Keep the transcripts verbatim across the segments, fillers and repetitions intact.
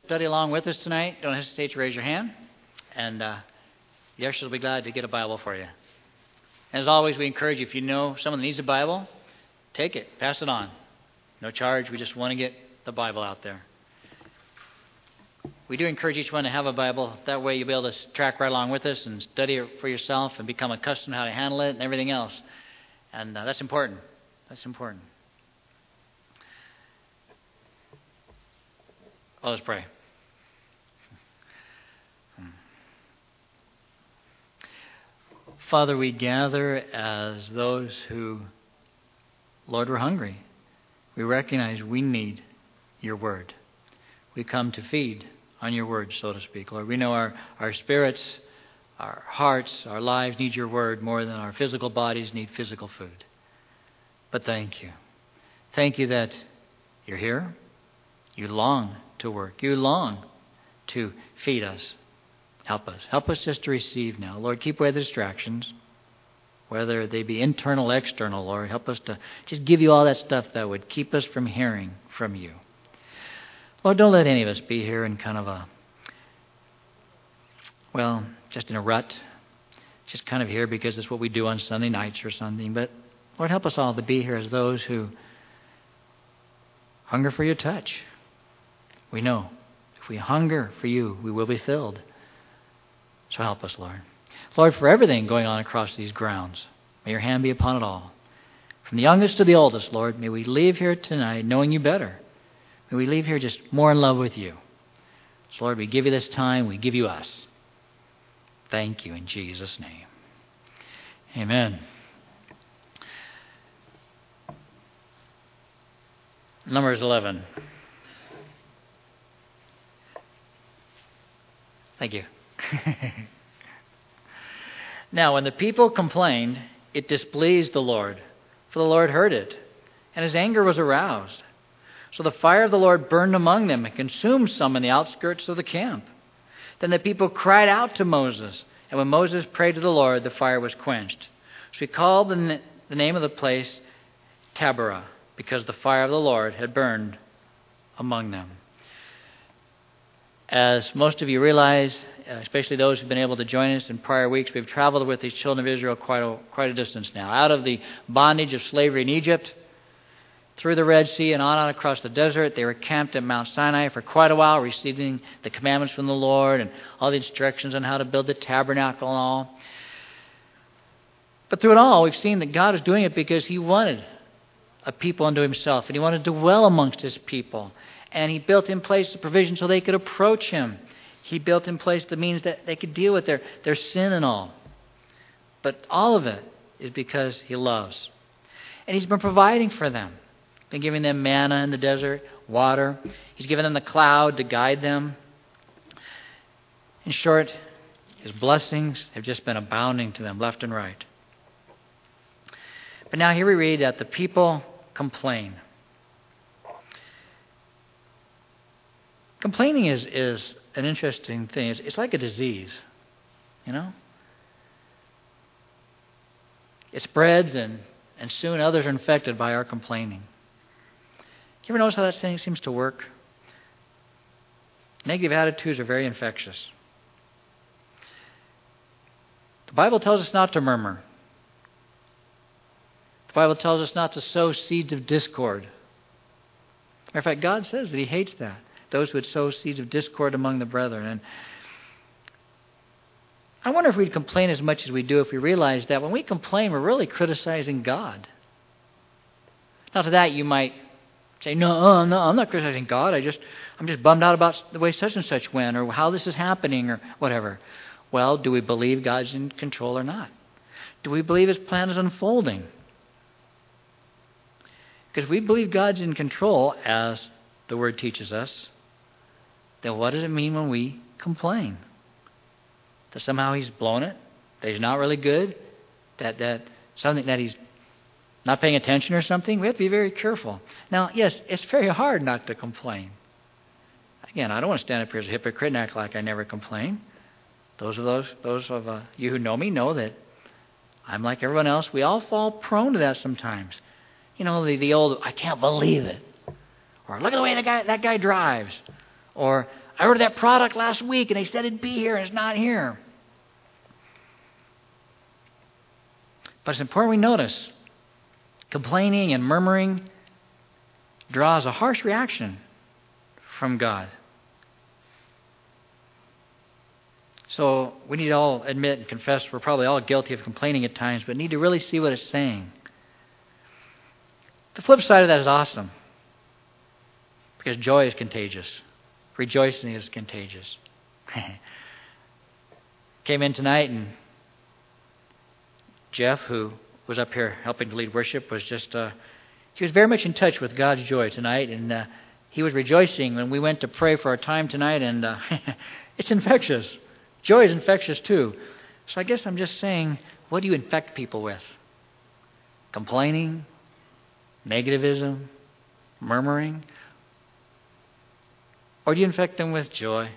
study along with us tonight, don't hesitate to raise your hand, and uh, the ushers will be glad to get a Bible for you. And as always, we encourage you, if you know someone that needs a Bible, take it, pass it on. No charge, we just want to get the Bible out there. We do encourage each one to have a Bible. That way you'll be able to track right along with us and study it for yourself and become accustomed to how to handle it and everything else. And uh, that's important. That's important. Oh, let's pray. Father, we gather as those who, Lord, we're hungry. We recognize we need your word. We come to feed on your word, so to speak. Lord, we know our, our spirits, our hearts, our lives need your word more than our physical bodies need physical food. But thank you. Thank you that you're here. You long to work. You long to feed us. Help us. Help us just to receive now. Lord, keep away the distractions, whether they be internal, external, Lord. Help us to just give you all that stuff that would keep us from hearing from you. Lord, don't let any of us be here in kind of a, well, just in a rut. Just kind of here because it's what we do on Sunday nights or something. But Lord, help us all to be here as those who hunger for your touch. We know if we hunger for you, we will be filled. So help us, Lord. Lord, for everything going on across these grounds, may your hand be upon it all. From the youngest to the oldest, Lord, may we leave here tonight knowing you better. May we leave here just more in love with you. So, Lord, we give you this time. We give you us. Thank you in Jesus' name. Amen. Numbers eleven. Thank you. Now, when the people complained, it displeased the Lord, for the Lord heard it, and his anger was aroused. So the fire of the Lord burned among them and consumed some in the outskirts of the camp. Then the people cried out to Moses, and when Moses prayed to the Lord, the fire was quenched. So he called the, the name of the place Taberah, because the fire of the Lord had burned among them. As most of you realize, especially those who've been able to join us in prior weeks, we've traveled with these children of Israel quite a, quite a distance now. Out of the bondage of slavery in Egypt, through the Red Sea and on out across the desert. They were camped at Mount Sinai for quite a while, receiving the commandments from the Lord and all the instructions on how to build the tabernacle and all. But through it all, we've seen that God is doing it because he wanted a people unto himself, and he wanted to dwell amongst his people. And he built in place the provision so they could approach him. He built in place the means that they could deal with their, their sin and all. But all of it is because he loves. And he's been providing for them. Been giving them manna in the desert, water. He's given them the cloud to guide them. In short, his blessings have just been abounding to them left and right. But now here we read that the people complain. Complaining is, is an interesting thing. It's, it's like a disease, you know? It spreads and, and soon others are infected by our complaining. You ever notice how that thing seems to work? Negative attitudes are very infectious. The Bible tells us not to murmur. The Bible tells us not to sow seeds of discord. Matter of fact, God says that he hates that. Those who would sow seeds of discord among the brethren. And I wonder if we'd complain as much as we do if we realized that when we complain, we're really criticizing God. Now to that you might say, no, no, I'm not criticizing God. I just, I'm just bummed out about the way such and such went or how this is happening or whatever. Well, do we believe God's in control or not? Do we believe his plan is unfolding? Because if we believe God's in control, as the Word teaches us, then what does it mean when we complain? That somehow he's blown it? That he's not really good? That that something that he's not paying attention or something? We have to be very careful. Now, yes, it's very hard not to complain. Again, I don't want to stand up here as a hypocrite and act like I never complain. Those of those those of uh, you who know me know that I'm like everyone else. We all fall prone to that sometimes. You know, the, the old, I can't believe it. Or look at the way that guy, that guy drives. Or, I ordered that product last week and they said it'd be here and it's not here. But it's important we notice complaining and murmuring draws a harsh reaction from God. So we need to all admit and confess we're probably all guilty of complaining at times, but need to really see what it's saying. The flip side of that is awesome, because joy is contagious. Rejoicing is contagious. Came in tonight, and Jeff, who was up here helping to lead worship, was just, uh, he was very much in touch with God's joy tonight, and uh, he was rejoicing when we went to pray for our time tonight, and uh, it's infectious. Joy is infectious too. So I guess I'm just saying, what do you infect people with? Complaining? Negativism? Murmuring? Or do you infect them with joy?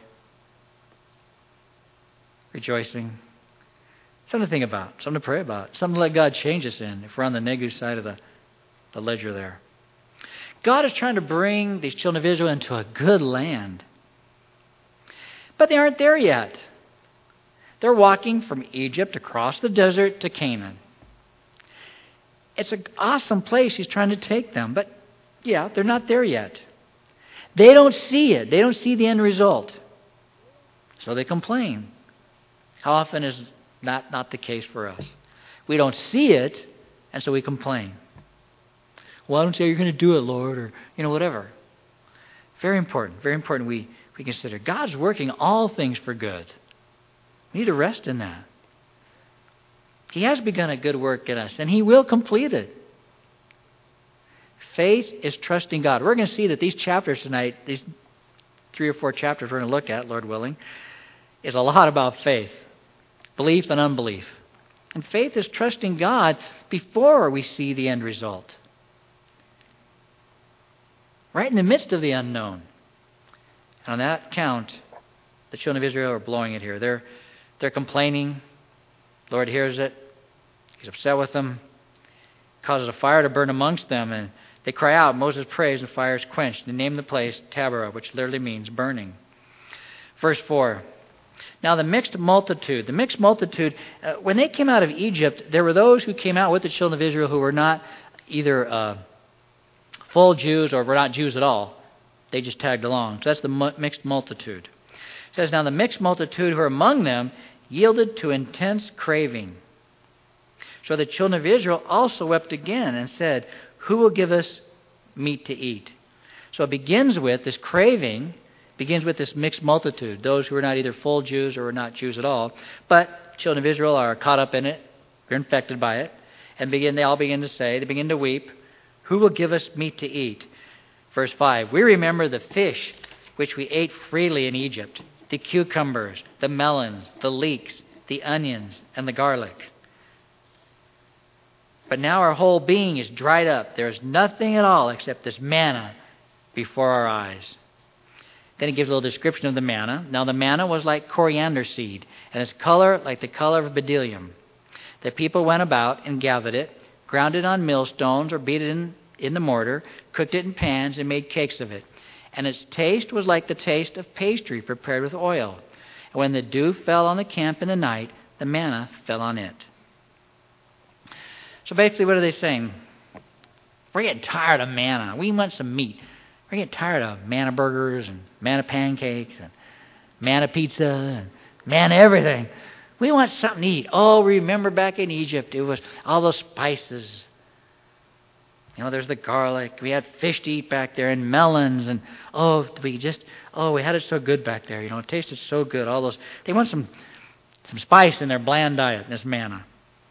Rejoicing? Something to think about, something to pray about, something to let God change us in if we're on the negative side of the, the ledger there. God is trying to bring these children of Israel into a good land. But they aren't there yet. They're walking from Egypt across the desert to Canaan. It's an awesome place He's trying to take them. But, yeah, they're not there yet. They don't see it. They don't see the end result. So they complain. How often is that not the case for us? We don't see it, and so we complain. Well, I don't say you're going to do it, Lord, or, you know, whatever. Very important. Very important we, we consider. God's working all things for good. We need to rest in that. He has begun a good work in us, and He will complete it. Faith is trusting God. We're going to see that these chapters tonight, these three or four chapters we're going to look at, Lord willing, is a lot about faith, belief and unbelief. And faith is trusting God before we see the end result. Right in the midst of the unknown. And on that count, the children of Israel are blowing it here. They're They're complaining. The Lord hears it. He's upset with them. Causes a fire to burn amongst them. And they cry out. Moses prays and fire is quenched. They name the place Taberah, which literally means burning. Verse four. Now the mixed multitude. The mixed multitude, uh, when they came out of Egypt, there were those who came out with the children of Israel who were not either uh, full Jews or were not Jews at all. They just tagged along. So that's the mu- mixed multitude. It says, now the mixed multitude who were among them yielded to intense craving. So the children of Israel also wept again and said, who will give us meat to eat? So it begins with this craving, begins with this mixed multitude, those who are not either full Jews or are not Jews at all. But children of Israel are caught up in it, they're infected by it, and begin they all begin to say, they begin to weep, who will give us meat to eat? Verse five, we remember the fish which we ate freely in Egypt, the cucumbers, the melons, the leeks, the onions, and the garlic. But now our whole being is dried up. There is nothing at all except this manna before our eyes. Then he gives a little description of the manna. Now the manna was like coriander seed, and its color like the color of bdellium. The people went about and gathered it, ground it on millstones, or beat it in, in the mortar, cooked it in pans, and made cakes of it. And its taste was like the taste of pastry prepared with oil. And when the dew fell on the camp in the night, the manna fell on it. So basically, what are they saying? We're getting tired of manna. We want some meat. We're getting tired of manna burgers and manna pancakes and manna pizza and manna everything. We want something to eat. Oh, remember back in Egypt, it was all those spices. You know, there's the garlic. We had fish to eat back there and melons. And, oh, we just, oh, we had it so good back there. You know, it tasted so good. All those, they want some, some spice in their bland diet, this manna.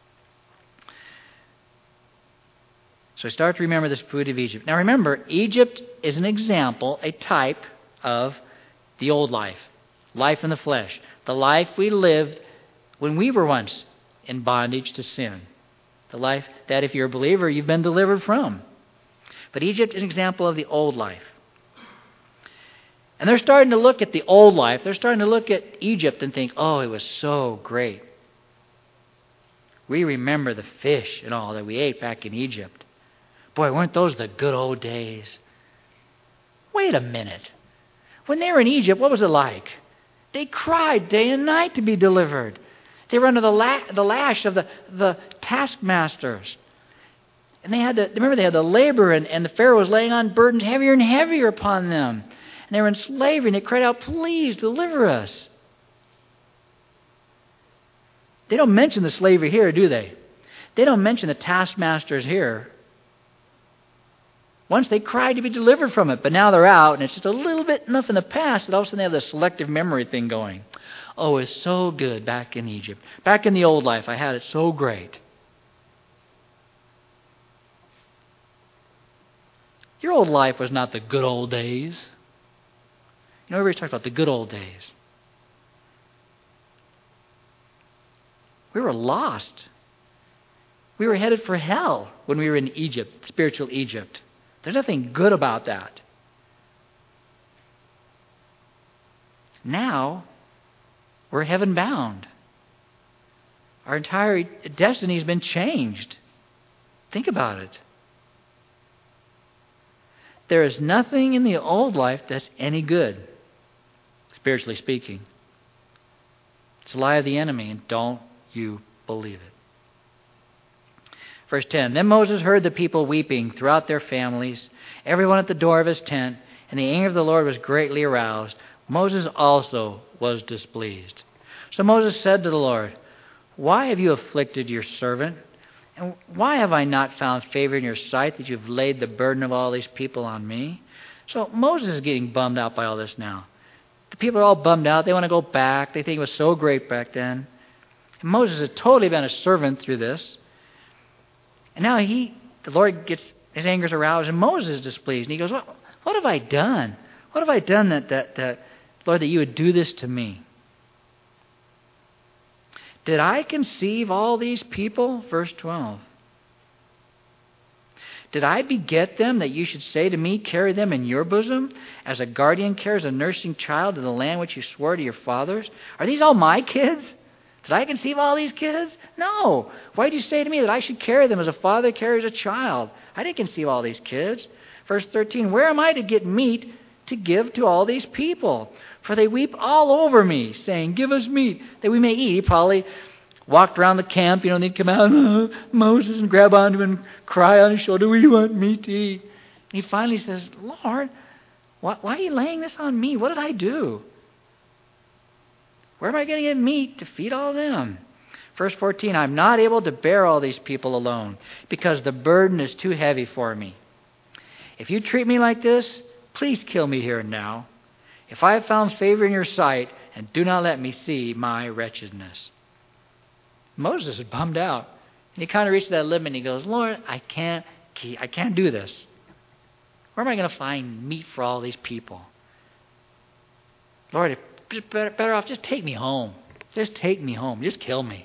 So start to remember this food of Egypt. Now remember, Egypt is an example, a type of the old life. Life in the flesh. The life we lived when we were once in bondage to sin. The life that if you're a believer, you've been delivered from. But Egypt is an example of the old life. And they're starting to look at the old life. They're starting to look at Egypt and think, oh, it was so great. We remember the fish and all that we ate back in Egypt. Boy, weren't those the good old days? Wait a minute. When they were in Egypt, what was it like? They cried day and night to be delivered. They were under the, la- the lash of the, the taskmasters. And they had to, remember they had to labor, and, and the Pharaoh was laying on burdens heavier and heavier upon them. And they were in slavery, and they cried out, please deliver us. They don't mention the slavery here, do they? They don't mention the taskmasters here. Once they cried to be delivered from it, but now they're out, and it's just a little bit enough in the past that all of a sudden they have this selective memory thing going. Oh, it's so good back in Egypt. Back in the old life, I had it so great. Your old life was not the good old days. You know, everybody talks about the good old days. We were lost. We were headed for hell when we were in Egypt, spiritual Egypt. There's nothing good about that. Now, we're heaven bound. Our entire destiny has been changed. Think about it. There is nothing in the old life that's any good, spiritually speaking. It's a lie of the enemy, and don't you believe it. Verse ten, then Moses heard the people weeping throughout their families, everyone at the door of his tent, and the anger of the Lord was greatly aroused. Moses also was displeased. So Moses said to the Lord, why have you afflicted your servant? And why have I not found favor in your sight that you've laid the burden of all these people on me? So Moses is getting bummed out by all this now. The people are all bummed out. They want to go back. They think it was so great back then. And Moses has totally been a servant through this. And now he, the Lord gets, his anger is aroused, and Moses is displeased. And he goes, what, what have I done? What have I done that, that, that, Lord, that you would do this to me? Did I conceive all these people? Verse twelve. Did I beget them that you should say to me, carry them in your bosom, as a guardian carries a nursing child to the land which you swore to your fathers? Are these all my kids? Did I conceive all these kids? No. Why did you say to me that I should carry them as a father carries a child? I didn't conceive all these kids. Verse thirteen, where am I to get meat to give to all these people? For they weep all over me, saying, give us meat that we may eat. He probably walked around the camp, you know, and they'd come out, oh, Moses, and grab onto him and cry on his shoulder, we want meat to eat. And he finally says, Lord, why, why are you laying this on me? What did I do? Where am I going to get meat to feed all of them? Verse fourteen, I'm not able to bear all these people alone because the burden is too heavy for me. If you treat me like this, please kill me here and now. If I have found favor in your sight, and do not let me see my wretchedness. Moses is bummed out. And he kind of reaches that limit and he goes, Lord, I can't keep, I can't do this. Where am I going to find meat for all these people? Lord, it's better, better off, just take me home. Just take me home. Just kill me.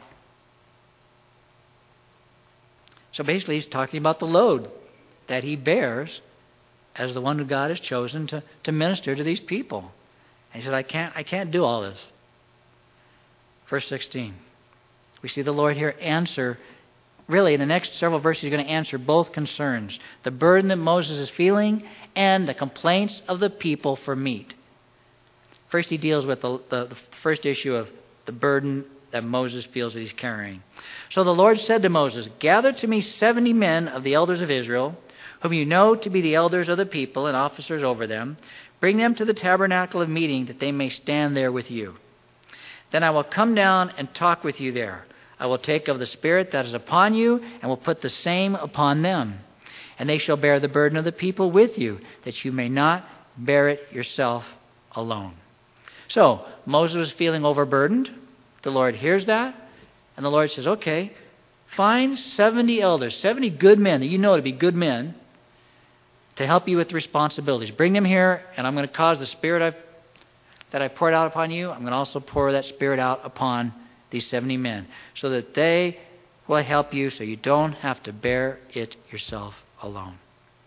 So basically he's talking about the load that he bears as the one who God has chosen to, to minister to these people. And he said, I can't, I can't do all this. Verse sixteen. We see the Lord here answer, really in the next several verses, he's going to answer both concerns. The burden that Moses is feeling and the complaints of the people for meat. First he deals with the, the, the first issue of the burden that Moses feels that he's carrying. So the Lord said to Moses, gather to me seventy men of the elders of Israel, whom you know to be the elders of the people and officers over them. Bring them to the tabernacle of meeting, that they may stand there with you. Then I will come down and talk with you there. I will take of the Spirit that is upon you, and will put the same upon them. And they shall bear the burden of the people with you, that you may not bear it yourself alone. So, Moses was feeling overburdened. The Lord hears that, and the Lord says, okay, find seventy elders, seventy good men that you know to be good men, to help you with the responsibilities. Bring them here, and I'm going to cause the Spirit I've, that I poured out upon you, I'm going to also pour that Spirit out upon these seventy men, so that they will help you so you don't have to bear it yourself alone.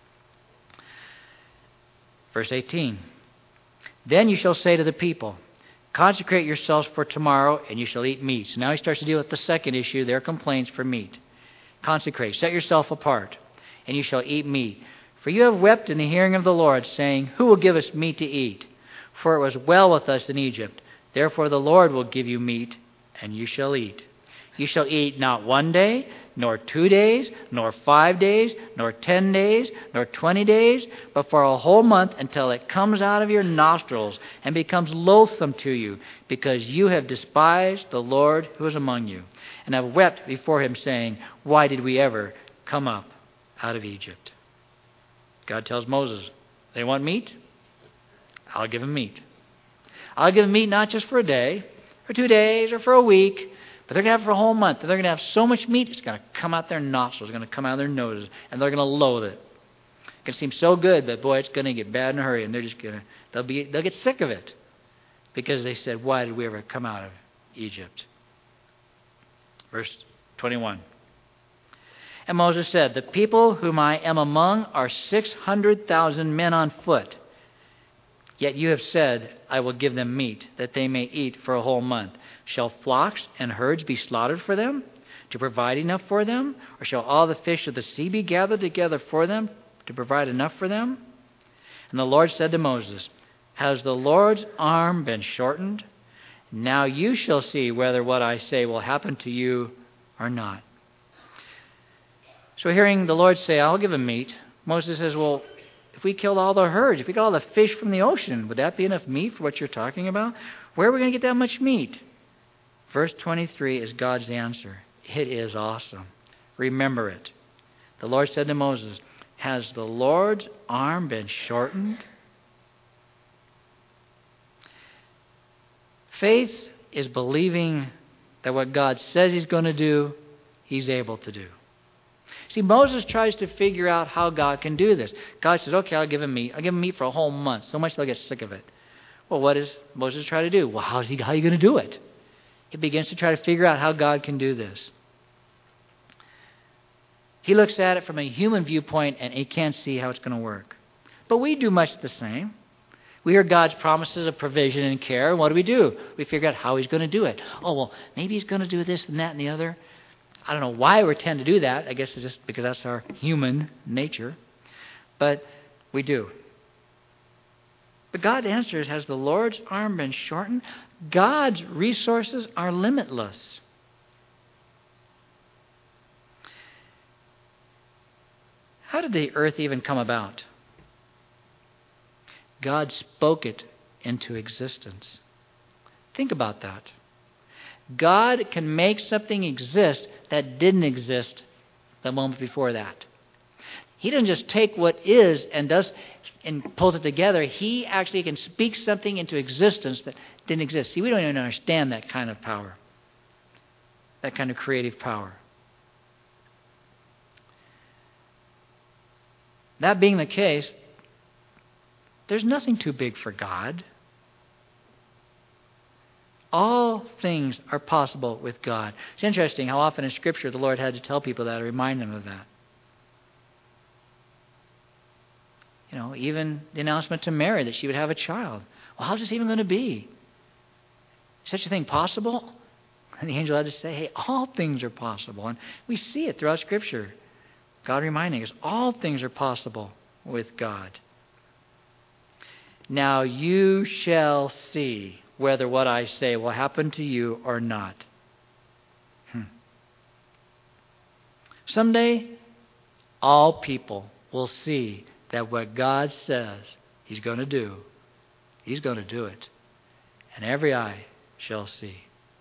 Verse eighteen. Then you shall say to the people, consecrate yourselves for tomorrow, and you shall eat meat. So now he starts to deal with the second issue, their complaints for meat. Consecrate, set yourself apart, and you shall eat meat. For you have wept in the hearing of the Lord, saying, who will give us meat to eat? For it was well with us in Egypt. Therefore the Lord will give you meat, and you shall eat. You shall eat not one day, nor two days, nor five days, nor ten days, nor twenty days, but for a whole month, until it comes out of your nostrils and becomes loathsome to you, because you have despised the Lord who is among you, and have wept before him, saying, why did we ever come up out of Egypt? God tells Moses, they want meat? I'll give them meat. I'll give them meat not just for a day, or two days, or for a week, but they're going to have it for a whole month. And they're going to have so much meat, it's going to come out their nostrils, it's going to come out of their noses, and they're going to loathe it. It can seem so good, but boy, it's going to get bad in a hurry, and they're just going to, they'll be, they'll get sick of it, because they said, why did we ever come out of Egypt? Verse twenty-one. And Moses said, the people whom I am among are six hundred thousand men on foot. Yet you have said, I will give them meat, that they may eat for a whole month. Shall flocks and herds be slaughtered for them, to provide enough for them? Or shall all the fish of the sea be gathered together for them, to provide enough for them? And the Lord said to Moses, has the Lord's arm been shortened? Now you shall see whether what I say will happen to you or not. So hearing the Lord say, I'll give them meat, Moses says, well, if we killed all the herds, if we got all the fish from the ocean, would that be enough meat for what you're talking about? Where are we going to get that much meat? Verse twenty-three is God's answer. It is awesome. Remember it. The Lord said to Moses, has the Lord's arm been shortened? Faith is believing that what God says he's going to do, he's able to do. See, Moses tries to figure out how God can do this. God says, okay, I'll give him meat. I'll give him meat for a whole month, so much they'll get sick of it. Well, what does Moses try to do? Well, how is he, how are you going to do it? He begins to try to figure out how God can do this. He looks at it from a human viewpoint, and he can't see how it's going to work. But we do much the same. We hear God's promises of provision and care, and what do we do? We figure out how he's going to do it. Oh, well, maybe he's going to do this and that and the other. I don't know why we tend to do that. I guess it's just because that's our human nature. But we do. But God's answer is, has the Lord's arm been shortened? God's resources are limitless. How did the earth even come about? God spoke it into existence. Think about that. God can make something exist that didn't exist the moment before that. He doesn't just take what is and does and pulls it together. He actually can speak something into existence that didn't exist. See, we don't even understand that kind of power, that kind of creative power. That being the case, there's nothing too big for God. All things are possible with God. It's interesting how often in Scripture the Lord had to tell people that, or remind them of that. You know, even the announcement to Mary that she would have a child. Well, how's this even going to be? Is such a thing possible? And the angel had to say, hey, all things are possible. And we see it throughout Scripture. God reminding us, all things are possible with God. Now you shall see whether what I say will happen to you or not. Hmm. Someday, all people will see that what God says he's going to do, he's going to do it. And every eye shall see.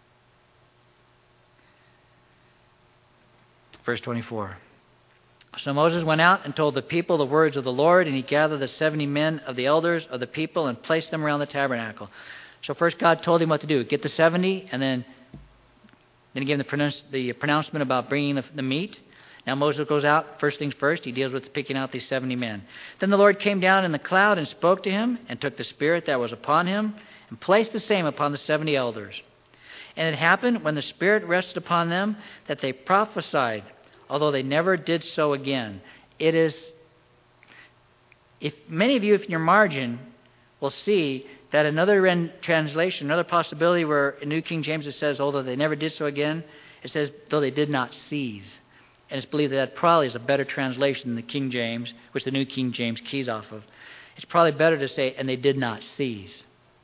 Verse twenty-four. So Moses went out and told the people the words of the Lord, and he gathered the seventy men of the elders of the people and placed them around the tabernacle. So first God told him what to do. Get the seventy, and then, then he gave him the, pronounce, the pronouncement about bringing the, the meat. Now Moses goes out, first things first, he deals with picking out these seventy men. Then the Lord came down in the cloud and spoke to him, and took the spirit that was upon him, and placed the same upon the seventy elders. And it happened, when the Spirit rested upon them, that they prophesied, although they never did so again. It is, if many of you, if in your margin, will see that another translation, another possibility where in New King James it says, although they never did so again, it says, though they did not seize. And it's believed that that probably is a better translation than the King James, which the New King James keys off of. It's probably better to say, and they did not seize.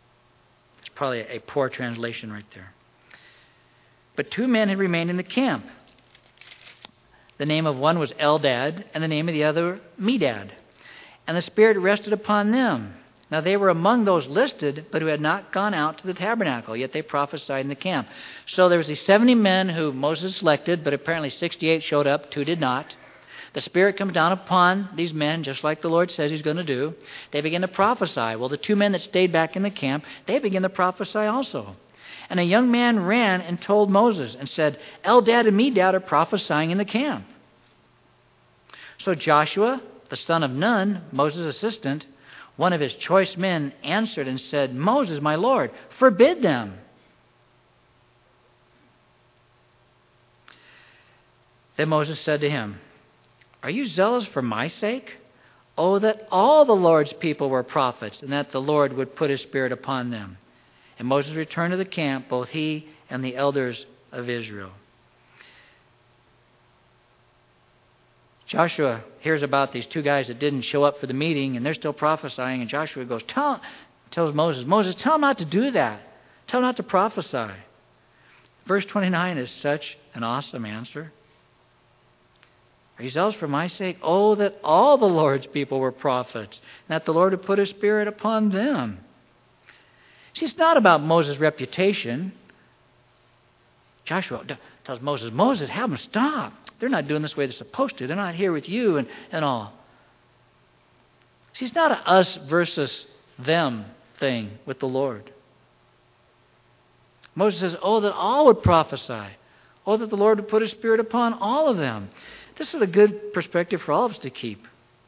probably a poor translation right there. But two men had remained in the camp. The name of one was Eldad, and the name of the other Medad. And the Spirit rested upon them. Now they were among those listed, but who had not gone out to the tabernacle, yet they prophesied in the camp. So there was these seventy men who Moses selected, but apparently sixty-eight showed up, two did not. The Spirit comes down upon these men, just like the Lord says He's going to do. They begin to prophesy. Well, the two men that stayed back in the camp, they begin to prophesy also. And a young man ran and told Moses and said, Eldad and Medad are prophesying in the camp. So Joshua, the son of Nun, Moses' assistant, one of his choice men, answered and said, Moses, my Lord, forbid them. Then Moses said to him, Are you zealous for my sake? Oh, that all the Lord's people were prophets, and that the Lord would put His Spirit upon them. And Moses returned to the camp, both he and the elders of Israel. Joshua hears about these two guys that didn't show up for the meeting, and they're still prophesying, and Joshua goes, tell, tells Moses, Moses, tell them not to do that. Tell them not to prophesy. Verse twenty-nine is such an awesome answer. Are you zealous for my sake? Oh, that all the Lord's people were prophets, and that the Lord would put His Spirit upon them. See, it's not about Moses' reputation. Joshua tells Moses, Moses, have them stop. They're not doing this the way they're supposed to. They're not here with you and, and all. See, it's not a us versus them thing with the Lord. Moses says, oh, that all would prophesy. Oh, that the Lord would put His Spirit upon all of them. This is a good perspective for all of us to keep.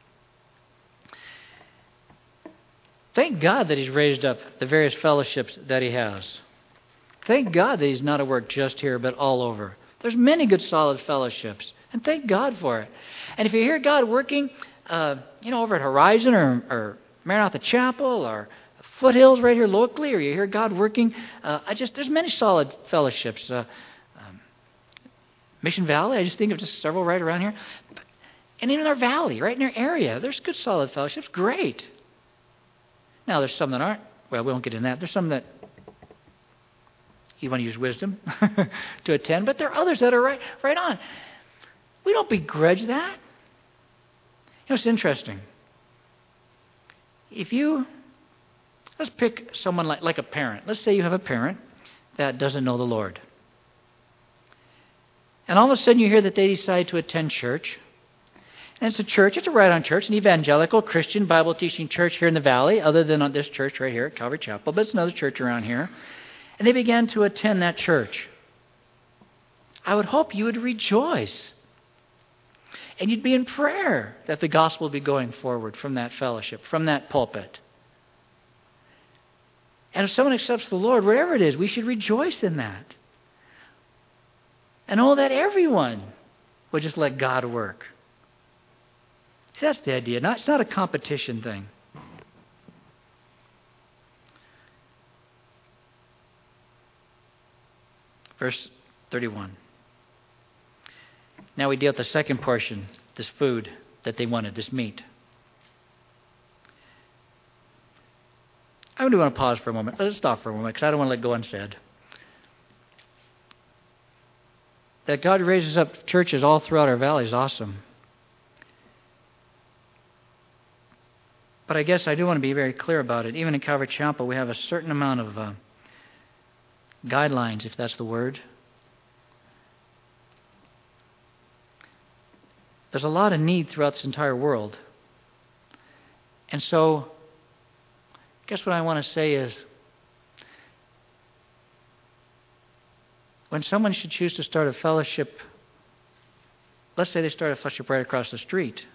Thank God that He's raised up the various fellowships that He has. Thank God that He's not at work just here, but all over. There's many good, solid fellowships, and thank God for it. And if you hear God working, uh, you know, over at Horizon or, or Maranatha Chapel or Foothills right here locally, or you hear God working, uh, I just there's many solid fellowships. Uh, um, Mission Valley, I just think of just several right around here, and even our valley, right in our area, there's good, solid fellowships. Great. Now, there's some that aren't. Well, we won't get into that. There's some that you want to use wisdom to attend, but there are others that are right, right on. We don't begrudge that. You know, it's interesting. If you, let's pick someone like, like a parent. Let's say you have a parent that doesn't know the Lord. And all of a sudden you hear that they decide to attend church. And it's a church, it's a right-on church, an evangelical Christian Bible-teaching church here in the valley, other than on this church right here at Calvary Chapel, but it's another church around here. And they began to attend that church. I would hope you would rejoice. And you'd be in prayer that the gospel would be going forward from that fellowship, from that pulpit. And if someone accepts the Lord, whatever it is, we should rejoice in that. And oh, that everyone would just let God work. See, that's the idea. Not, it's not a competition thing. Verse thirty-one. Now we deal with the second portion, this food that they wanted, this meat. I do want to pause for a moment. Let's stop for a moment because I don't want to let go unsaid. That God raises up churches all throughout our valley is awesome. But I guess I do want to be very clear about it. Even in Calvary Chapel, we have a certain amount of uh, guidelines, if that's the word. There's a lot of need throughout this entire world. And so, I guess what I want to say is, when someone should choose to start a fellowship, let's say they start a fellowship right across the street,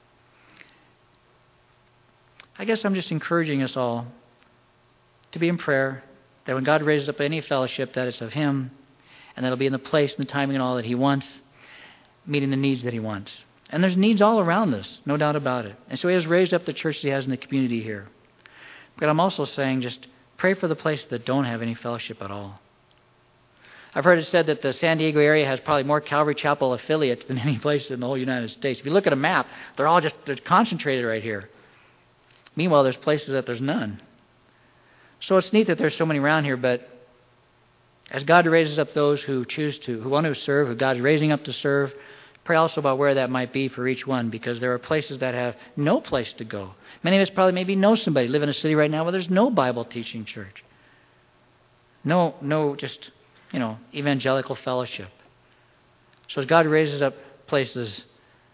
I guess I'm just encouraging us all to be in prayer, that when God raises up any fellowship, that it's of Him, and that it'll be in the place and the timing and all that He wants, meeting the needs that He wants. And there's needs all around us, no doubt about it. And so He has raised up the church He has in the community here. But I'm also saying just pray for the places that don't have any fellowship at all. I've heard it said that the San Diego area has probably more Calvary Chapel affiliates than any place in the whole United States. If you look at a map, they're all just they're concentrated right here. Meanwhile, there's places that there's none. So it's neat that there's so many around here, but as God raises up those who choose to, who want to serve, who God's raising up to serve, pray also about where that might be for each one, because there are places that have no place to go. Many of us probably maybe know somebody, live in a city right now where there's no Bible teaching church. No, no, just, you know, evangelical fellowship. So as God raises up places,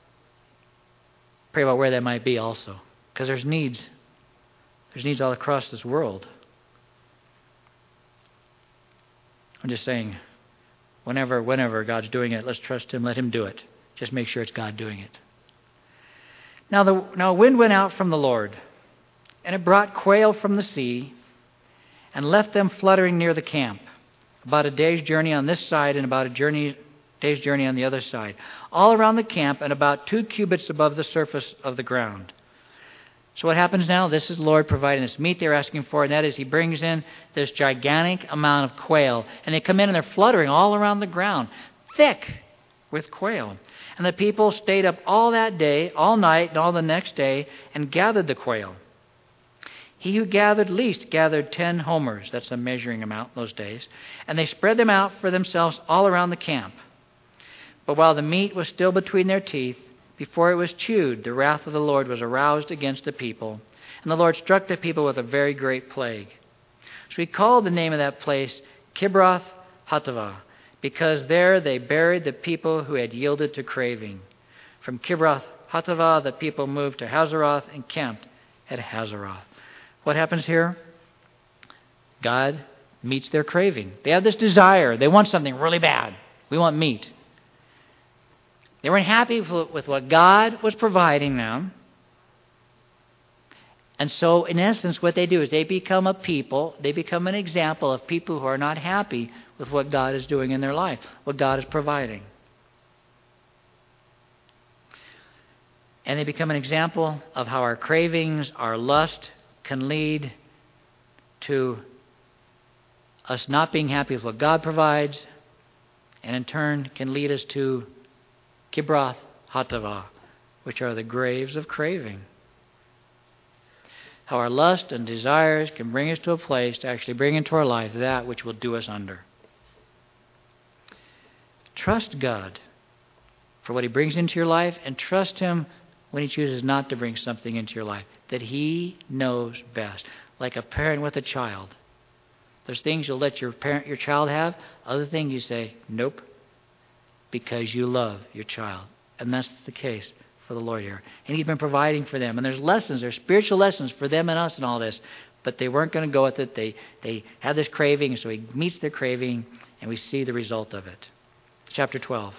pray about where that might be also, because there's needs. There's needs all across this world. I'm just saying, whenever, whenever God's doing it, let's trust Him, let Him do it. Just make sure it's God doing it. Now the now a wind went out from the Lord, and it brought quail from the sea, and left them fluttering near the camp, about a day's journey on this side and about a journey, day's journey on the other side, all around the camp and about two cubits above the surface of the ground. So what happens now? This is the Lord providing this meat they're asking for, and that is He brings in this gigantic amount of quail. And they come in and they're fluttering all around the ground, thick with quail. And the people stayed up all that day, all night, and all the next day, and gathered the quail. He who gathered least gathered ten homers. That's a measuring amount those days. And they spread them out for themselves all around the camp. But while the meat was still between their teeth, before it was chewed, the wrath of the Lord was aroused against the people, and the Lord struck the people with a very great plague. So He called the name of that place Kibroth Hattaavah, because there they buried the people who had yielded to craving. From Kibroth Hattaavah, the people moved to Hazeroth and camped at Hazeroth. What happens here? God meets their craving. They have this desire. They want something really bad. We want meat. They weren't happy with what God was providing them. And so, in essence, what they do is they become a people, they become an example of people who are not happy with what God is doing in their life, what God is providing. And they become an example of how our cravings, our lust can lead to us not being happy with what God provides, and in turn can lead us to Kibroth Hattaavah, which are the graves of craving. How our lust and desires can bring us to a place to actually bring into our life that which will do us under. Trust God for what He brings into your life, and trust Him when He chooses not to bring something into your life, that He knows best. Like a parent with a child. There's things you'll let your parent, your child have, other things you say, nope, because you love your child. And that's the case for the Lord here. And He's been providing for them. And there's lessons, there's spiritual lessons for them and us and all this. But they weren't going to go with it. They, they had this craving, so He meets their craving, and we see the result of it. Chapter twelve.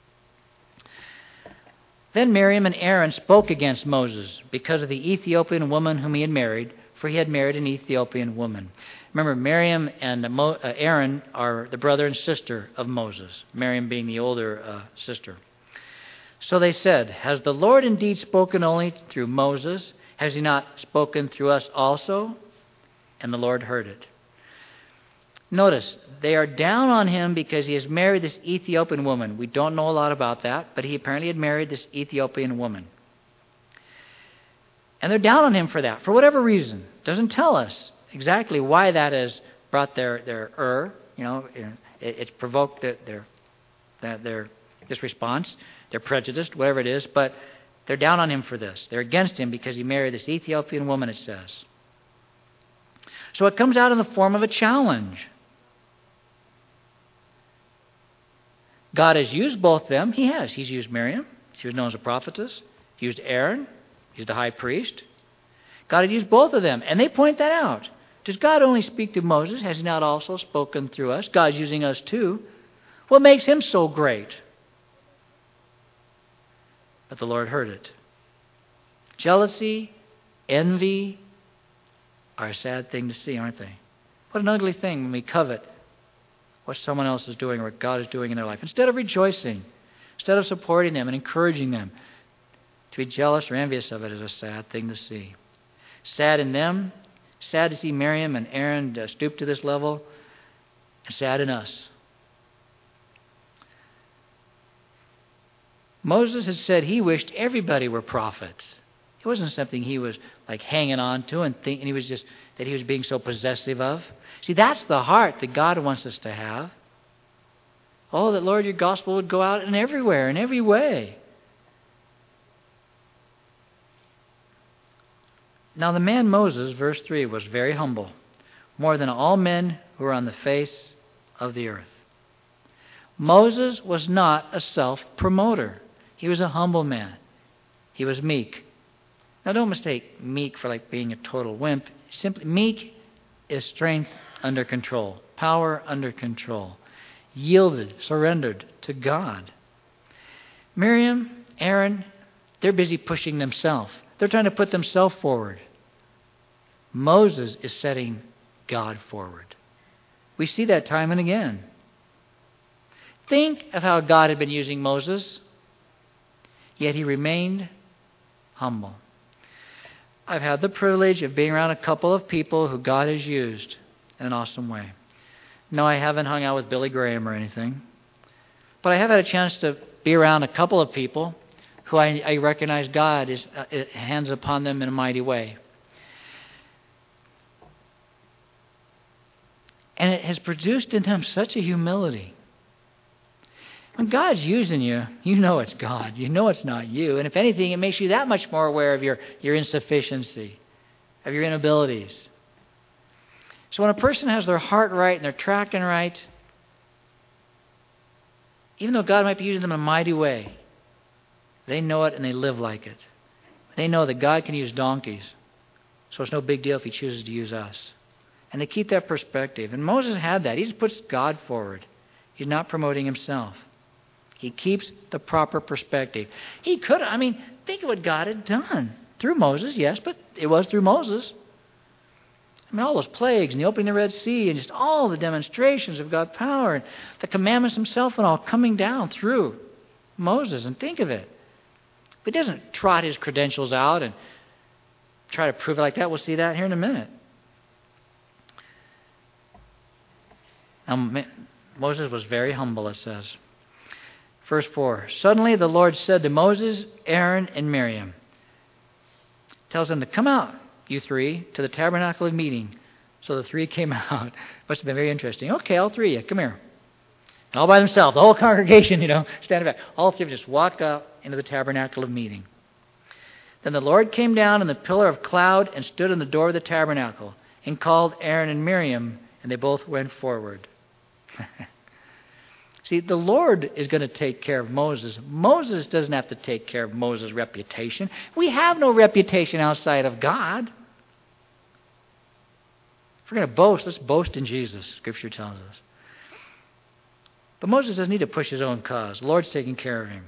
Then Miriam and Aaron spoke against Moses because of the Ethiopian woman whom he had married, for he had married an Ethiopian woman. Remember, Miriam and Aaron are the brother and sister of Moses, Miriam being the older uh, sister. So they said, has the Lord indeed spoken only through Moses? Has He not spoken through us also? And the Lord heard it. Notice, they are down on him because he has married this Ethiopian woman. We don't know a lot about that, but he apparently had married this Ethiopian woman. And they're down on him for that, for whatever reason. Doesn't tell us exactly why that has brought their their ur, you know, it, it's provoked their their, their this response. They're prejudiced, whatever it is, but they're down on him for this. They're against him because he married this Ethiopian woman, it says. So it comes out in the form of a challenge. God has used both of them. He has. He's used Miriam. She was known as a prophetess. He used Aaron. He's the high priest. God had used both of them, and they point that out. Does God only speak to Moses? Has He not also spoken through us? God's using us too. What makes Him so great? But the Lord heard it. Jealousy, envy are a sad thing to see, aren't they? What an ugly thing when we covet what someone else is doing or what God is doing in their life. Instead of rejoicing, instead of supporting them and encouraging them, to be jealous or envious of it is a sad thing to see. Sad in them, sad to see Miriam and Aaron uh, stoop to this level, and sad in us. Moses had said he wished everybody were prophets. It wasn't something he was like hanging on to and thinking he was just that he was being so possessive of. See, that's the heart that God wants us to have. Oh, that, Lord, your gospel would go out in everywhere, in every way. Now the man Moses, verse three, was very humble, more than all men who were on the face of the earth. Moses was not a self-promoter. He was a humble man. He was meek. Now don't mistake meek for like being a total wimp. Simply, meek is strength under control, power under control, yielded, surrendered to God. Miriam, Aaron, they're busy pushing themselves. They're trying to put themselves forward. Moses is setting God forward. We see that time and again. Think of how God had been using Moses, yet he remained humble. I've had the privilege of being around a couple of people who God has used in an awesome way. No, I haven't hung out with Billy Graham or anything, but I have had a chance to be around a couple of people who I, I recognize God is uh, hands upon them in a mighty way. And it has produced in them such a humility. When God's using you, you know it's God. You know it's not you. And if anything, it makes you that much more aware of your, your insufficiency, of your inabilities. So when a person has their heart right and they're tracking right, even though God might be using them in a mighty way, they know it and they live like it. They know that God can use donkeys, so it's no big deal if He chooses to use us. And they keep that perspective. And Moses had that. He just puts God forward. He's not promoting himself. He keeps the proper perspective. He could, I mean, think of what God had done. Through Moses, yes, but it was through Moses. I mean, all those plagues and the opening of the Red Sea and just all the demonstrations of God's power and the commandments himself and all coming down through Moses. And think of it. He doesn't trot his credentials out and try to prove it like that. We'll see that here in a minute. Now, Moses was very humble, it says. Verse four, suddenly the Lord said to Moses, Aaron, and Miriam, tells them to come out, you three, to the tabernacle of meeting. So the three came out. Must have been very interesting. Okay, all three of you, come here. And all by themselves, the whole congregation, you know, standing back. All three of them just walk up into the tabernacle of meeting. Then the Lord came down in the pillar of cloud and stood in the door of the tabernacle and called Aaron and Miriam, and they both went forward. See, the Lord is going to take care of Moses. Moses doesn't have to take care of Moses' reputation. We have no reputation outside of God. If we're going to boast, let's boast in Jesus, Scripture tells us. But Moses doesn't need to push his own cause. The Lord's taking care of him.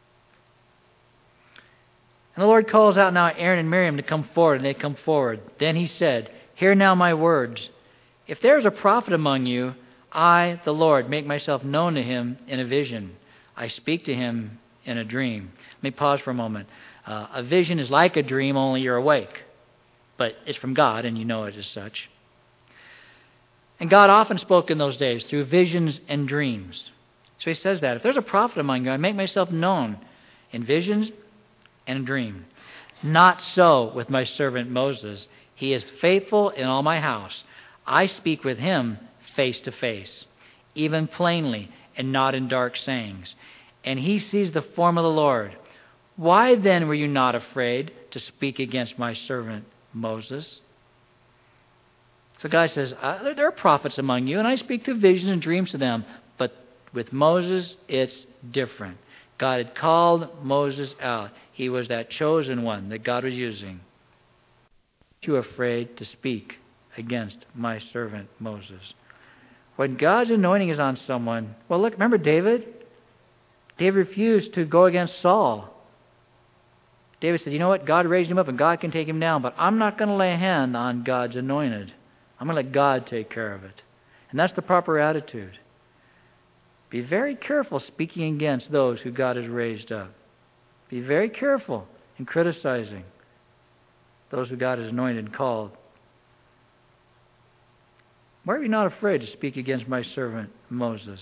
And the Lord calls out now Aaron and Miriam to come forward, and they come forward. Then he said, hear now my words. If there is a prophet among you, I, the Lord, make myself known to him in a vision. I speak to him in a dream. Let me pause for a moment. Uh, a vision is like a dream, only you're awake. But it's from God, and you know it as such. And God often spoke in those days through visions and dreams. So he says that. If there's a prophet among you, I make myself known in visions and a dream. Not so with my servant Moses. He is faithful in all my house. I speak with him face to face, even plainly, and not in dark sayings. And he sees the form of the Lord. Why then were you not afraid to speak against my servant Moses? So God says, uh, there are prophets among you, and I speak through visions and dreams to them. But with Moses, it's different. God had called Moses out. He was that chosen one that God was using. You afraid to speak against my servant Moses. When God's anointing is on someone, well, look, remember David? David refused to go against Saul. David said, you know what? God raised him up and God can take him down, but I'm not going to lay a hand on God's anointed. I'm going to let God take care of it. And that's the proper attitude. Be very careful speaking against those who God has raised up. Be very careful in criticizing those who God has anointed and called. Why are you not afraid to speak against my servant Moses?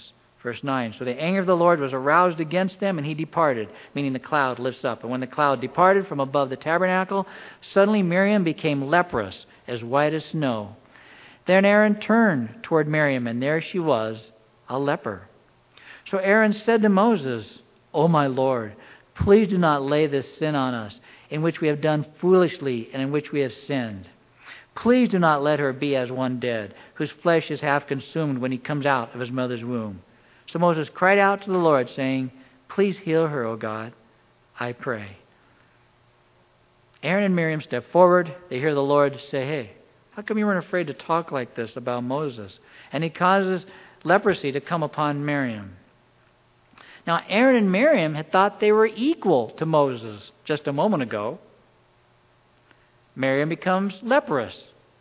Verse nine, so the anger of the Lord was aroused against them, and he departed, meaning the cloud lifts up. And when the cloud departed from above the tabernacle, suddenly Miriam became leprous, as white as snow. Then Aaron turned toward Miriam, and there she was, a leper. So Aaron said to Moses, O my Lord, please do not lay this sin on us, in which we have done foolishly and in which we have sinned. Please do not let her be as one dead, whose flesh is half consumed when he comes out of his mother's womb. So Moses cried out to the Lord, saying, please heal her, O God, I pray. Aaron and Miriam step forward. They hear the Lord say, hey, how come you weren't afraid to talk like this about Moses? And he causes leprosy to come upon Miriam. Now, Aaron and Miriam had thought they were equal to Moses just a moment ago. Miriam becomes leprous.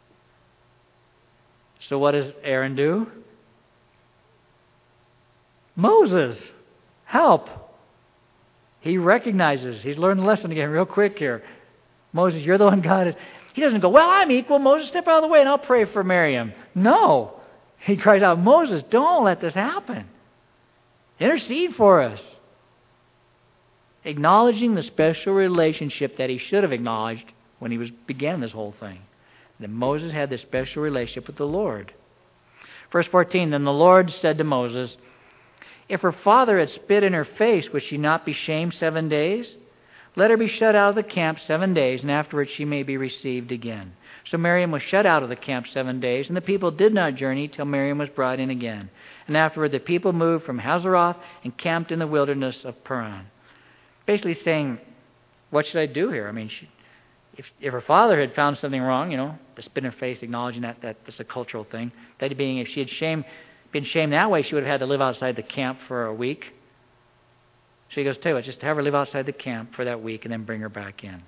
So what does Aaron do? Moses, help. He recognizes, he's learned the lesson again real quick here. Moses, you're the one God is. He doesn't go, well, I'm equal. Moses, step out of the way and I'll pray for Miriam. No. He cries out, Moses, don't let this happen. Intercede for us. Acknowledging the special relationship that he should have acknowledged when he was began this whole thing. That Moses had this special relationship with the Lord. Verse fourteen, then the Lord said to Moses, if her father had spit in her face, would she not be shamed seven days? Let her be shut out of the camp seven days, and afterwards she may be received again. So Miriam was shut out of the camp seven days, and the people did not journey till Miriam was brought in again. And afterward the people moved from Hazeroth and camped in the wilderness of Paran. Basically saying, what should I do here? I mean, she, if, if her father had found something wrong, you know, the spit in her face, acknowledging that, that that's a cultural thing. That being, if she had shame, been shamed that way, she would have had to live outside the camp for a week. So he goes, tell you what, just have her live outside the camp for that week and then bring her back in.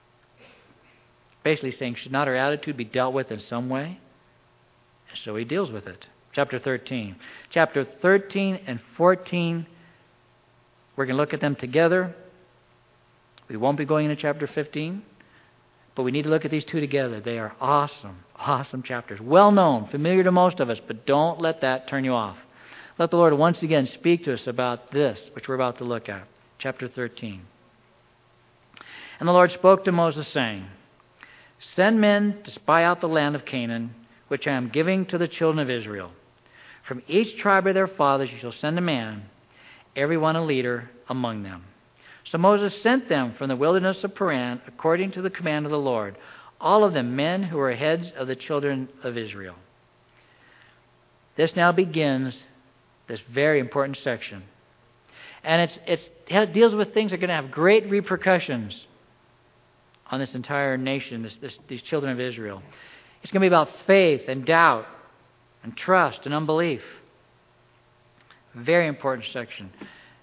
Basically saying, should not her attitude be dealt with in some way? And so he deals with it. Chapter thirteen. Chapter thirteen and fourteen, we're going to look at them together. We won't be going into chapter fifteen, but we need to look at these two together. They are awesome, awesome chapters. Well known, familiar to most of us, but don't let that turn you off. Let the Lord once again speak to us about this, which we're about to look at. Chapter thirteen. And the Lord spoke to Moses, saying, send men to spy out the land of Canaan, which I am giving to the children of Israel. From each tribe of their fathers you shall send a man, every one a leader among them. So Moses sent them from the wilderness of Paran, according to the command of the Lord, all of them men who were heads of the children of Israel. This now begins this very important section. And it's, it's, it deals with things that are going to have great repercussions on this entire nation, this, this, these children of Israel. It's going to be about faith and doubt and trust and unbelief. Very important section.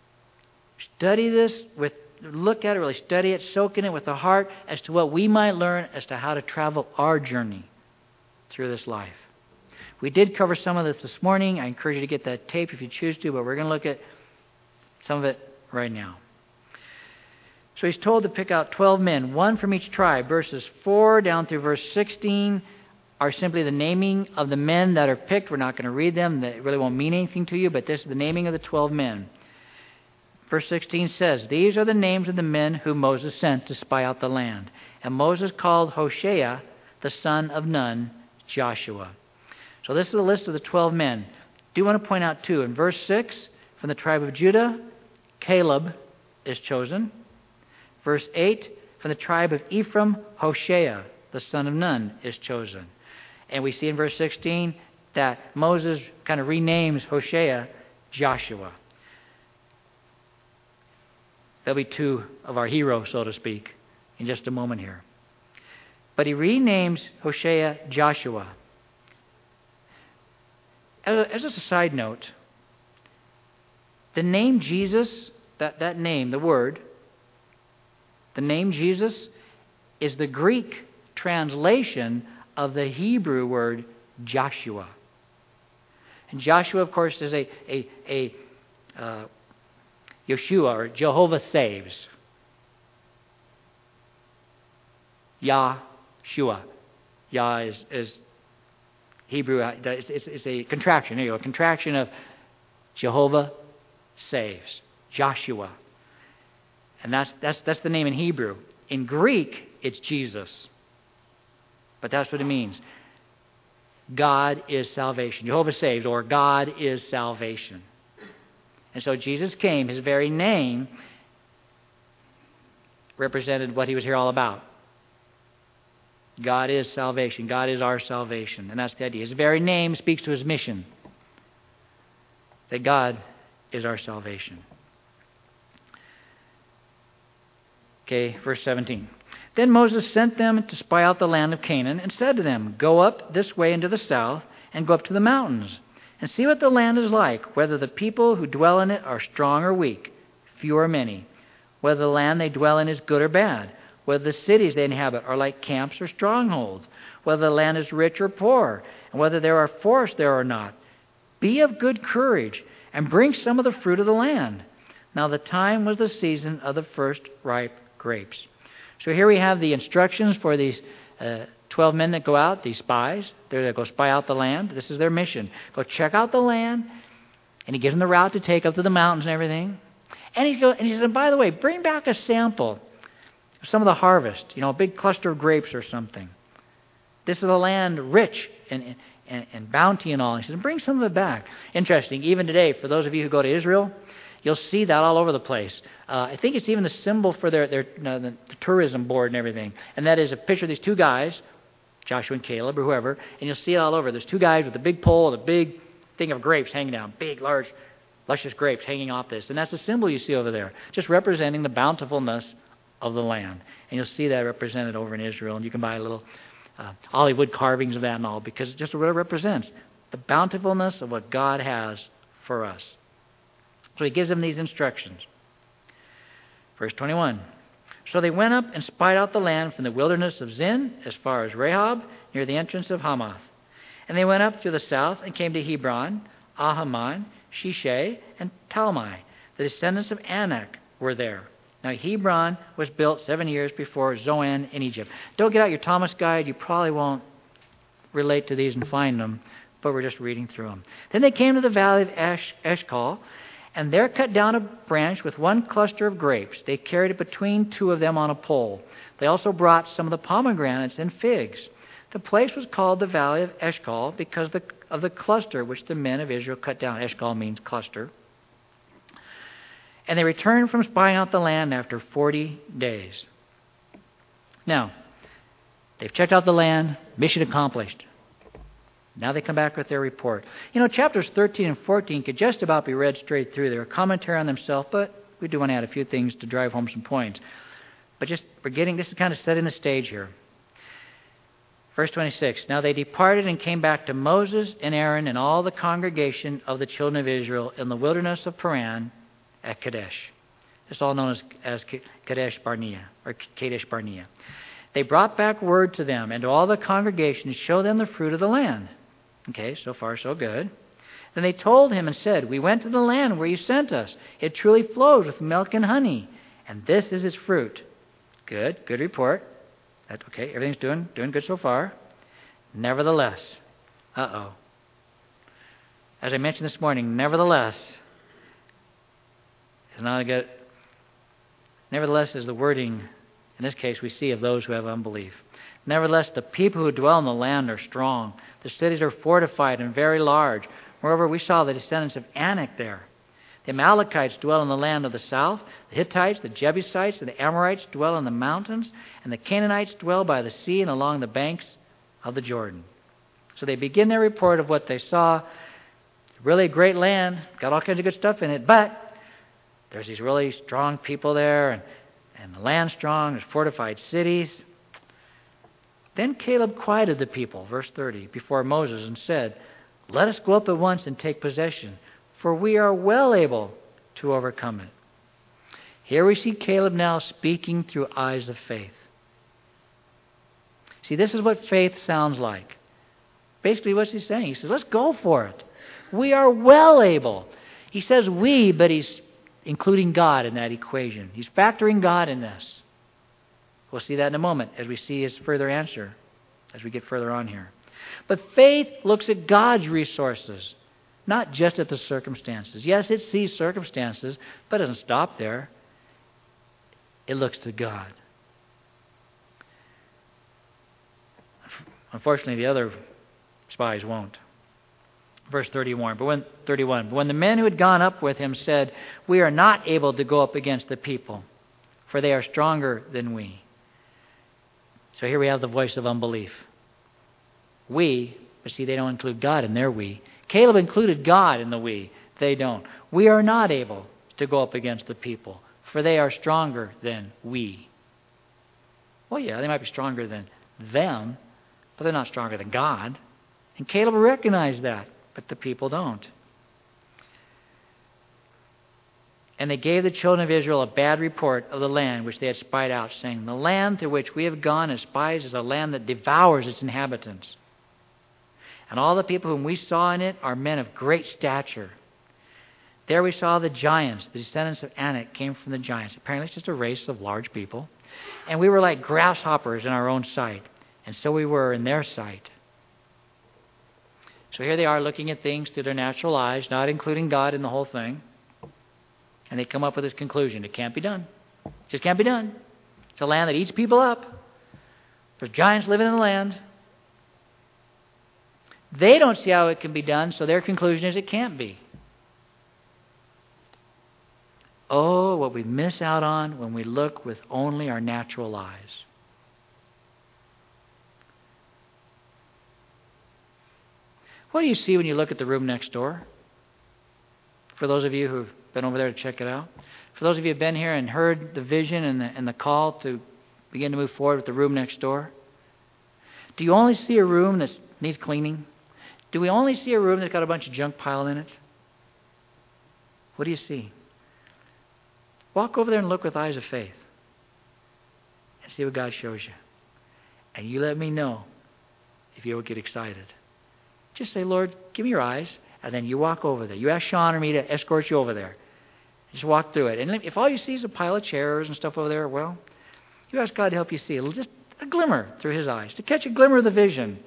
Study this with, look at it, really study it, soak in it with the heart as to what we might learn as to how to travel our journey through this life. We did cover some of this this morning. I encourage you to get that tape if you choose to, but we're going to look at some of it right now. So he's told to pick out twelve men, one from each tribe. Verses four down through verse sixteen are simply the naming of the men that are picked. We're not going to read them. They really won't mean anything to you, but this is the naming of the twelve men. Verse sixteen says, these are the names of the men whom Moses sent to spy out the land. And Moses called Hoshea, the son of Nun, Joshua. So this is the list of the twelve men. I do want to point out, too, in verse six, from the tribe of Judah, Caleb is chosen. Verse eight, from the tribe of Ephraim, Hoshea, the son of Nun, is chosen. And we see in verse sixteen that Moses kind of renames Hoshea Joshua. There'll be two of our heroes, so to speak, in just a moment here. But he renames Hoshea Joshua. As a side note, the name Jesus, that, that name, the word, the name Jesus is the Greek translation of the Hebrew word Joshua. And Joshua, of course, is a, a, a uh, Yeshua, or Jehovah saves. Yahshua. Yah is, is Hebrew, it's, it's, it's a contraction. There you go, a contraction of Jehovah saves. Joshua. And that's, that's, that's the name in Hebrew. In Greek, it's Jesus. But that's what it means. God is salvation. Jehovah saves, or God is salvation. And so Jesus came. His very name represented what he was here all about. God is salvation. God is our salvation. And that's the idea. His very name speaks to his mission. That God is our salvation. Okay, verse seventeen. Then Moses sent them to spy out the land of Canaan and said to them, Go up this way into the south and go up to the mountains and see what the land is like, whether the people who dwell in it are strong or weak, few or many, whether the land they dwell in is good or bad, whether the cities they inhabit are like camps or strongholds, whether the land is rich or poor, and whether there are forests there or not. Be of good courage and bring some of the fruit of the land. Now the time was the season of the first ripe grapes. So here we have the instructions for these uh, twelve men that go out, these spies. They're to go spy out the land. This is their mission. Go check out the land. And he gives them the route to take up to the mountains and everything. And he, goes, and he says, and by the way, bring back a sample of some of the harvest. You know, a big cluster of grapes or something. This is a land rich in, in, in bounty and all. He says, bring some of it back. Interesting. Even today, for those of you who go to Israel, you'll see that all over the place. Uh, I think it's even the symbol for their, their you know, the, the tourism board and everything. And that is a picture of these two guys, Joshua and Caleb or whoever, and you'll see it all over. There's two guys with a big pole and a big thing of grapes hanging down, big, large, luscious grapes hanging off this. And that's the symbol you see over there, just representing the bountifulness of the land. And you'll see that represented over in Israel. And you can buy little uh, olive wood carvings of that and all, because it just really represents the bountifulness of what God has for us. So he gives them these instructions. Verse twenty-one. So they went up and spied out the land from the wilderness of Zin as far as Rehob, near the entrance of Hamath. And they went up through the south and came to Hebron, Ahaman, Shishai, and Talmai. The descendants of Anak were there. Now Hebron was built seven years before Zoan in Egypt. Don't get out your Thomas guide. You probably won't relate to these and find them, but we're just reading through them. Then they came to the valley of Esh- Eshcol, and there cut down a branch with one cluster of grapes. They carried it between two of them on a pole. They also brought some of the pomegranates and figs. The place was called the Valley of Eshcol because of the cluster which the men of Israel cut down. Eshcol means cluster. And they returned from spying out the land after forty days. Now, they've checked out the land, mission accomplished. Now they come back with their report. You know, chapters thirteen and fourteen could just about be read straight through. They're a commentary on themselves, but we do want to add a few things to drive home some points. But just, we're getting, this is kind of setting the stage here. Verse twenty-six, Now they departed and came back to Moses and Aaron and all the congregation of the children of Israel in the wilderness of Paran at Kadesh. It's all known as, as Kadesh Barnea, or Kadesh Barnea. They brought back word to them and to all the congregation to show them the fruit of the land. Okay, so far so good. Then they told him and said, We went to the land where you sent us. It truly flows with milk and honey, and this is its fruit. Good, good report. That, okay, everything's doing doing good so far. Nevertheless, uh-oh. As I mentioned this morning, nevertheless is not a good. Nevertheless is the wording, in this case, we see of those who have unbelief. Nevertheless, the people who dwell in the land are strong. The cities are fortified and very large. Moreover, we saw the descendants of Anak there. The Amalekites dwell in the land of the south. The Hittites, the Jebusites, and the Amorites dwell in the mountains. And the Canaanites dwell by the sea and along the banks of the Jordan. So they begin their report of what they saw. Really a great land. Got all kinds of good stuff in it. But there's these really strong people there. And, and the land's strong. There's fortified cities. Then Caleb quieted the people, verse thirty, before Moses and said, Let us go up at once and take possession, for we are well able to overcome it. Here we see Caleb now speaking through eyes of faith. See, this is what faith sounds like. Basically, what's he saying? He says, let's go for it. We are well able. He says we, but he's including God in that equation. He's factoring God in this. We'll see that in a moment as we see his further answer, as we get further on here. But faith looks at God's resources, not just at the circumstances. Yes, it sees circumstances, but it doesn't stop there. It looks to God. Unfortunately, the other spies won't. Verse thirty-one, but when, thirty-one, but when the men who had gone up with him said, "We are not able to go up against the people, for they are stronger than we." So here we have the voice of unbelief. We, but see, they don't include God in their we. Caleb included God in the we. They don't. We are not able to go up against the people, for they are stronger than we. Well, yeah, they might be stronger than them, but they're not stronger than God. And Caleb recognized that, but the people don't. And they gave the children of Israel a bad report of the land which they had spied out, saying, "The land through which we have gone as spies is a land that devours its inhabitants. And all the people whom we saw in it are men of great stature. There we saw the giants, the descendants of Anak came from the giants." Apparently it's just a race of large people. "And we were like grasshoppers in our own sight, and so we were in their sight." So here they are looking at things through their natural eyes, not including God in the whole thing. And they come up with this conclusion. It can't be done. It just can't be done. It's a land that eats people up. There's giants living in the land. They don't see how it can be done, so their conclusion is it can't be. Oh, what we miss out on when we look with only our natural eyes. What do you see when you look at the room next door? For those of you who've been over there to check it out. For those of you who've been here and heard the vision and the, and the call to begin to move forward with the room next door. Do you only see a room that needs cleaning? Do we only see a room that's got a bunch of junk piled in it? What do you see? Walk over there and look with eyes of faith. And see what God shows you. And you let me know if you ever get excited. Just say, "Lord, give me your eyes." And then you walk over there. You ask Sean or me to escort you over there. Just walk through it. And if all you see is a pile of chairs and stuff over there, well, you ask God to help you see a little, just a glimmer through His eyes, to catch a glimmer of the vision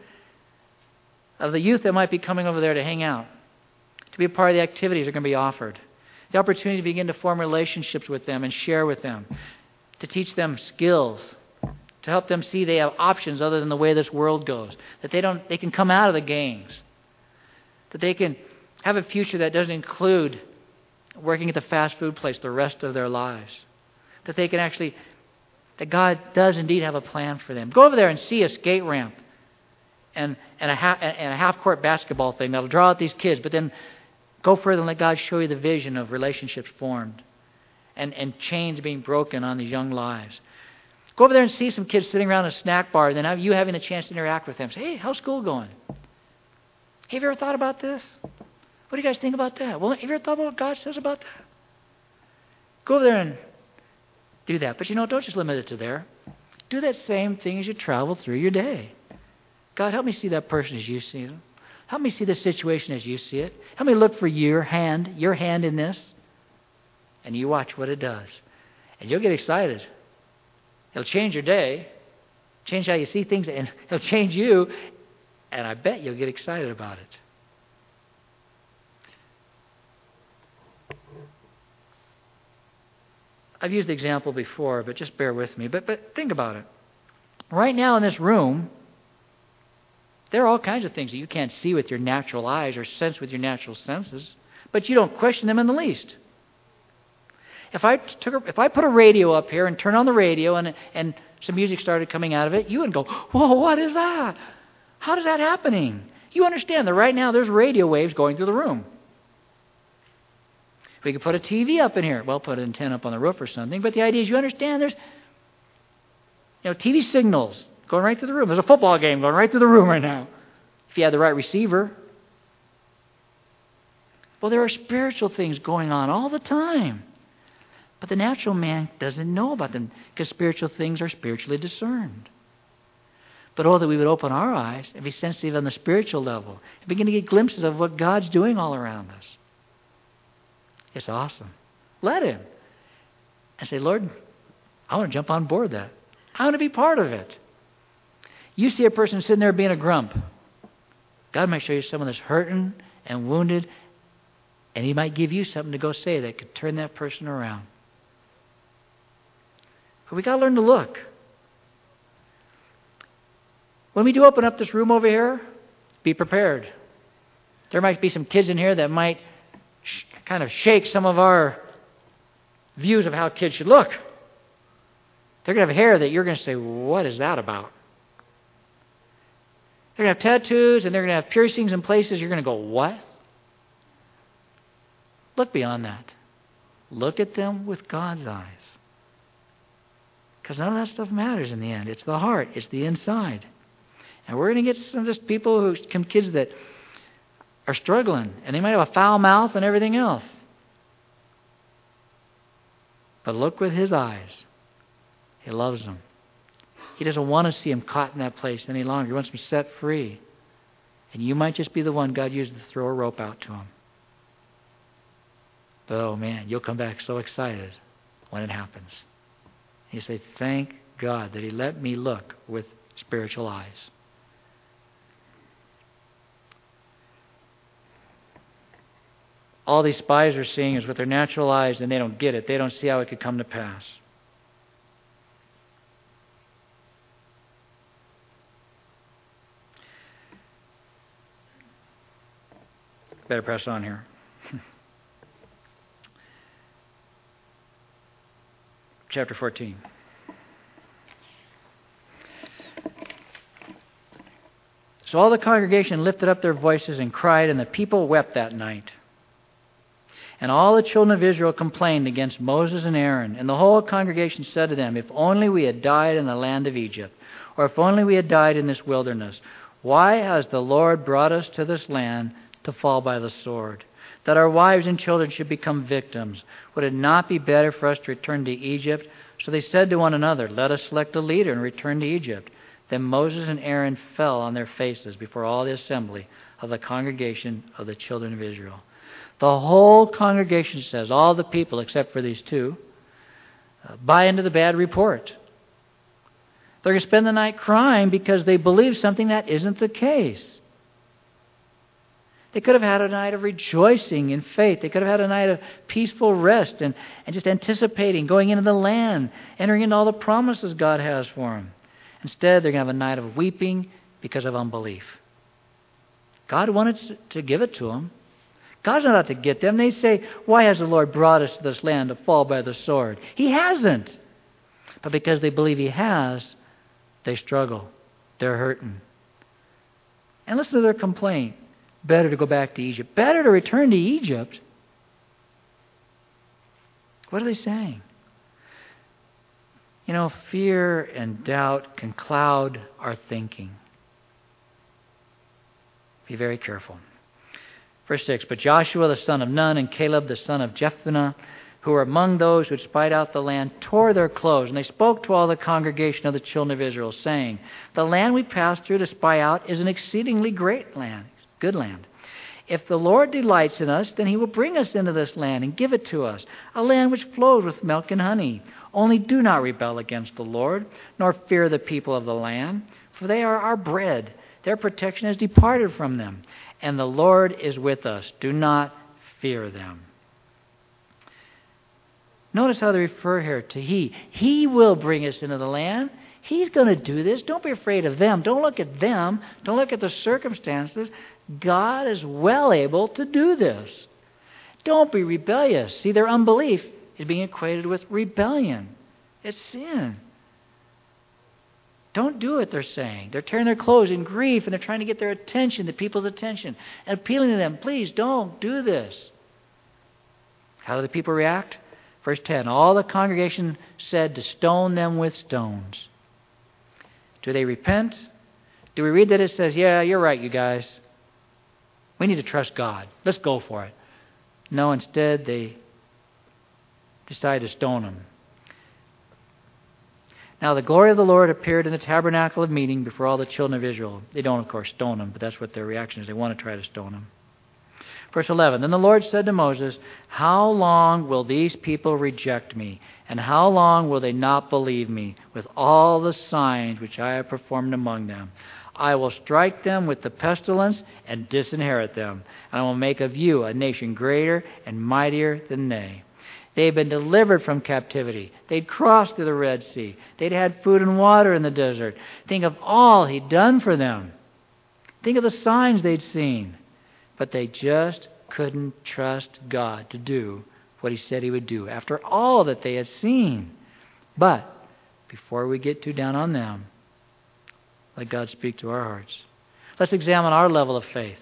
of the youth that might be coming over there to hang out, to be a part of the activities that are going to be offered, the opportunity to begin to form relationships with them and share with them, to teach them skills, to help them see they have options other than the way this world goes, that they don't, they can come out of the gangs, that they can have a future that doesn't include working at the fast food place the rest of their lives, that they can actually, that God does indeed have a plan for them. Go over there and see a skate ramp and, and, a, half, and a half-court basketball thing that'll draw out these kids, but then go further and let God show you the vision of relationships formed and, and chains being broken on these young lives. Go over there and see some kids sitting around a snack bar, and then have you having the chance to interact with them. Say, "Hey, how's school going? Hey, have you ever thought about this? What do you guys think about that? Well, have you ever thought about what God says about that?" Go over there and do that. But you know, don't just limit it to there. Do that same thing as you travel through your day. God, help me see that person as you see them. Help me see the situation as you see it. Help me look for your hand, your hand in this. And you watch what it does. And you'll get excited. It'll change your day, change how you see things, and it'll change you. And I bet you'll get excited about it. I've used the example before, but just bear with me. But but think about it. Right now in this room, there are all kinds of things that you can't see with your natural eyes or sense with your natural senses, but you don't question them in the least. If I took a, if I put a radio up here and turn on the radio and and some music started coming out of it, you would go, "Whoa, what is that? How is that happening?" You understand that right now there's radio waves going through the room. We could put a T V up in here. Well, put an antenna up on the roof or something. But the idea is, you understand there's, you know, T V signals going right through the room. There's a football game going right through the room right now, if you have the right receiver. Well, there are spiritual things going on all the time. But the natural man doesn't know about them because spiritual things are spiritually discerned. But oh, that we would open our eyes and be sensitive on the spiritual level and begin to get glimpses of what God's doing all around us. It's awesome. Let Him. And say, "Lord, I want to jump on board that. I want to be part of it." You see a person sitting there being a grump. God might show you someone that's hurting and wounded And He might give you something to go say that could turn that person around. But we got to learn to look. When we do open up this room over here, be prepared. There might be some kids in here that might sh- kind of shake some of our views of how kids should look. They're going to have hair that you're going to say, what is that about? They're going to have tattoos and they're going to have piercings in places you're going to go, what? Look beyond that. Look at them with God's eyes. Because none of that stuff matters in the end. It's the heart. It's the inside. And we're going to get some just people who, some kids that are struggling. And they might have a foul mouth and everything else. But look with His eyes. He loves them. He doesn't want to see them caught in that place any longer. He wants them set free. And you might just be the one God used to throw a rope out to them. But oh man, you'll come back so excited when it happens. You say, thank God that He let me look with spiritual eyes. All these spies are seeing is with their natural eyes, and they don't get it. They don't see how it could come to pass. Better press on here. Chapter fourteen. So all the congregation lifted up their voices and cried, and the people wept that night. And all the children of Israel complained against Moses and Aaron. And the whole congregation said to them, if only we had died in the land of Egypt, or if only we had died in this wilderness. Why has the Lord brought us to this land to fall by the sword, that our wives and children should become victims? Would it not be better for us to return to Egypt? So they said to one another, let us select a leader and return to Egypt. Then Moses and Aaron fell on their faces before all the assembly of the congregation of the children of Israel. The whole congregation says, all the people except for these two, uh, buy into the bad report. They're going to spend the night crying because they believe something that isn't the case. They could have had a night of rejoicing in faith. They could have had a night of peaceful rest and, and just anticipating going into the land, entering into all the promises God has for them. Instead, they're going to have a night of weeping because of unbelief. God wanted to give it to them. God's not out to get them. They say, why has the Lord brought us to this land to fall by the sword? He hasn't. But because they believe He has, they struggle. They're hurting. And listen to their complaint. Better to go back to Egypt. Better to return to Egypt. What are they saying? You know, fear and doubt can cloud our thinking. Be very careful. Verse six, but Joshua the son of Nun and Caleb the son of Jephunneh, who were among those who had spied out the land, tore their clothes. And they spoke to all the congregation of the children of Israel, saying, the land we passed through to spy out is an exceedingly great land, good land. If the Lord delights in us, then He will bring us into this land and give it to us, a land which flows with milk and honey. Only do not rebel against the Lord, nor fear the people of the land, for they are our bread. Their protection has departed from them, and the Lord is with us. Do not fear them. Notice how they refer here to He. He will bring us into the land. He's going to do this. Don't be afraid of them. Don't look at them. Don't look at the circumstances. God is well able to do this. Don't be rebellious. See, their unbelief is being equated with rebellion. It's sin. Don't do it, they're saying. They're tearing their clothes in grief, and they're trying to get their attention, the people's attention, and appealing to them, please don't do this. How do the people react? Verse ten, all the congregation said to stone them with stones. Do they repent? Do we read that it says, yeah, you're right, you guys. We need to trust God. Let's go for it. No, instead they decide to stone them. Now the glory of the Lord appeared in the tabernacle of meeting before all the children of Israel. They don't, of course, stone them, but that's what their reaction is. They want to try to stone them. Verse eleven, then the Lord said to Moses, how long will these people reject me? And how long will they not believe me with all the signs which I have performed among them? I will strike them with the pestilence and disinherit them, and I will make of you a nation greater and mightier than they. They had been delivered from captivity. They'd crossed through the Red Sea. They'd had food and water in the desert. Think of all He'd done for them. Think of the signs they'd seen. But they just couldn't trust God to do what He said He would do after all that they had seen. But before we get too down on them, let God speak to our hearts. Let's examine our level of faith.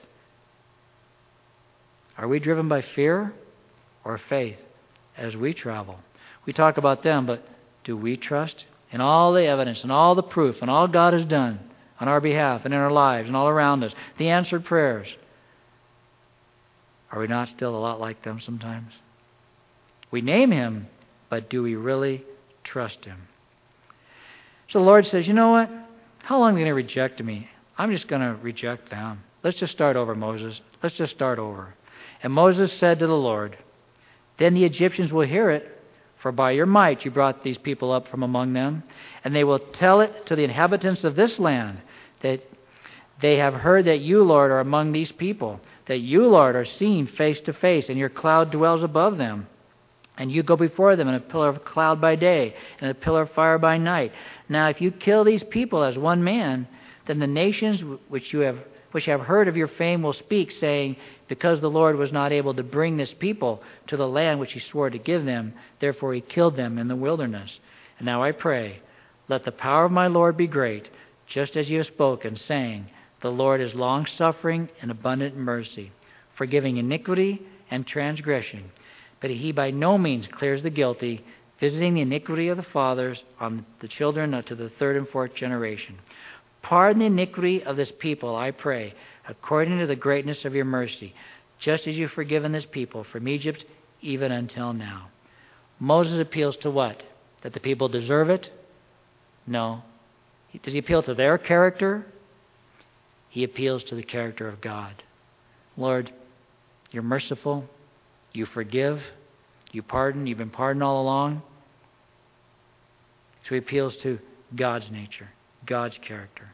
Are we driven by fear or faith as we travel? We talk about them, but do we trust in all the evidence and all the proof and all God has done on our behalf and in our lives and all around us, the answered prayers? Are we not still a lot like them sometimes? We name Him, but do we really trust Him? So the Lord says, you know what? How long are they going to reject me? I'm just going to reject them. Let's just start over, Moses. Let's just start over. And Moses said to the Lord, then the Egyptians will hear it, for by your might you brought these people up from among them, and they will tell it to the inhabitants of this land, that they have heard that you, Lord, are among these people, that you, Lord, are seen face to face, and your cloud dwells above them. And you go before them in a pillar of cloud by day and a pillar of fire by night. Now, if you kill these people as one man, then the nations which you have which have heard of your fame will speak, saying, because the Lord was not able to bring this people to the land which He swore to give them, therefore He killed them in the wilderness. And now I pray, let the power of my Lord be great, just as you have spoken, saying, the Lord is long-suffering and abundant in mercy, forgiving iniquity and transgression. But He by no means clears the guilty, visiting the iniquity of the fathers on the children to the third and fourth generation. Pardon the iniquity of this people, I pray, according to the greatness of your mercy, just as you've forgiven this people from Egypt even until now. Moses appeals to what? That the people deserve it? No. Does he appeal to their character? He appeals to the character of God. Lord, you're merciful. You forgive. You pardon. You've been pardoned all along. So he appeals to God's nature, God's character.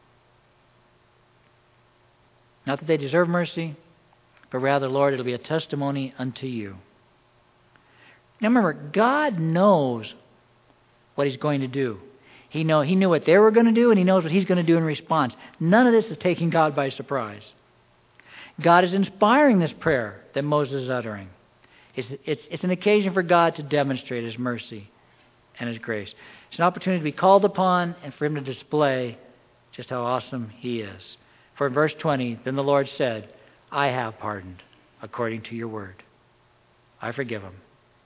Not that they deserve mercy, but rather, Lord, it'll be a testimony unto you. Now remember, God knows what He's going to do. He know He knew what they were going to do, and He knows what He's going to do in response. None of this is taking God by surprise. God is inspiring this prayer that Moses is uttering. It's, it's, it's an occasion for God to demonstrate His mercy and His grace. It's an opportunity to be called upon and for Him to display just how awesome He is. For in verse twenty, then the Lord said, I have pardoned according to your word. I forgive them.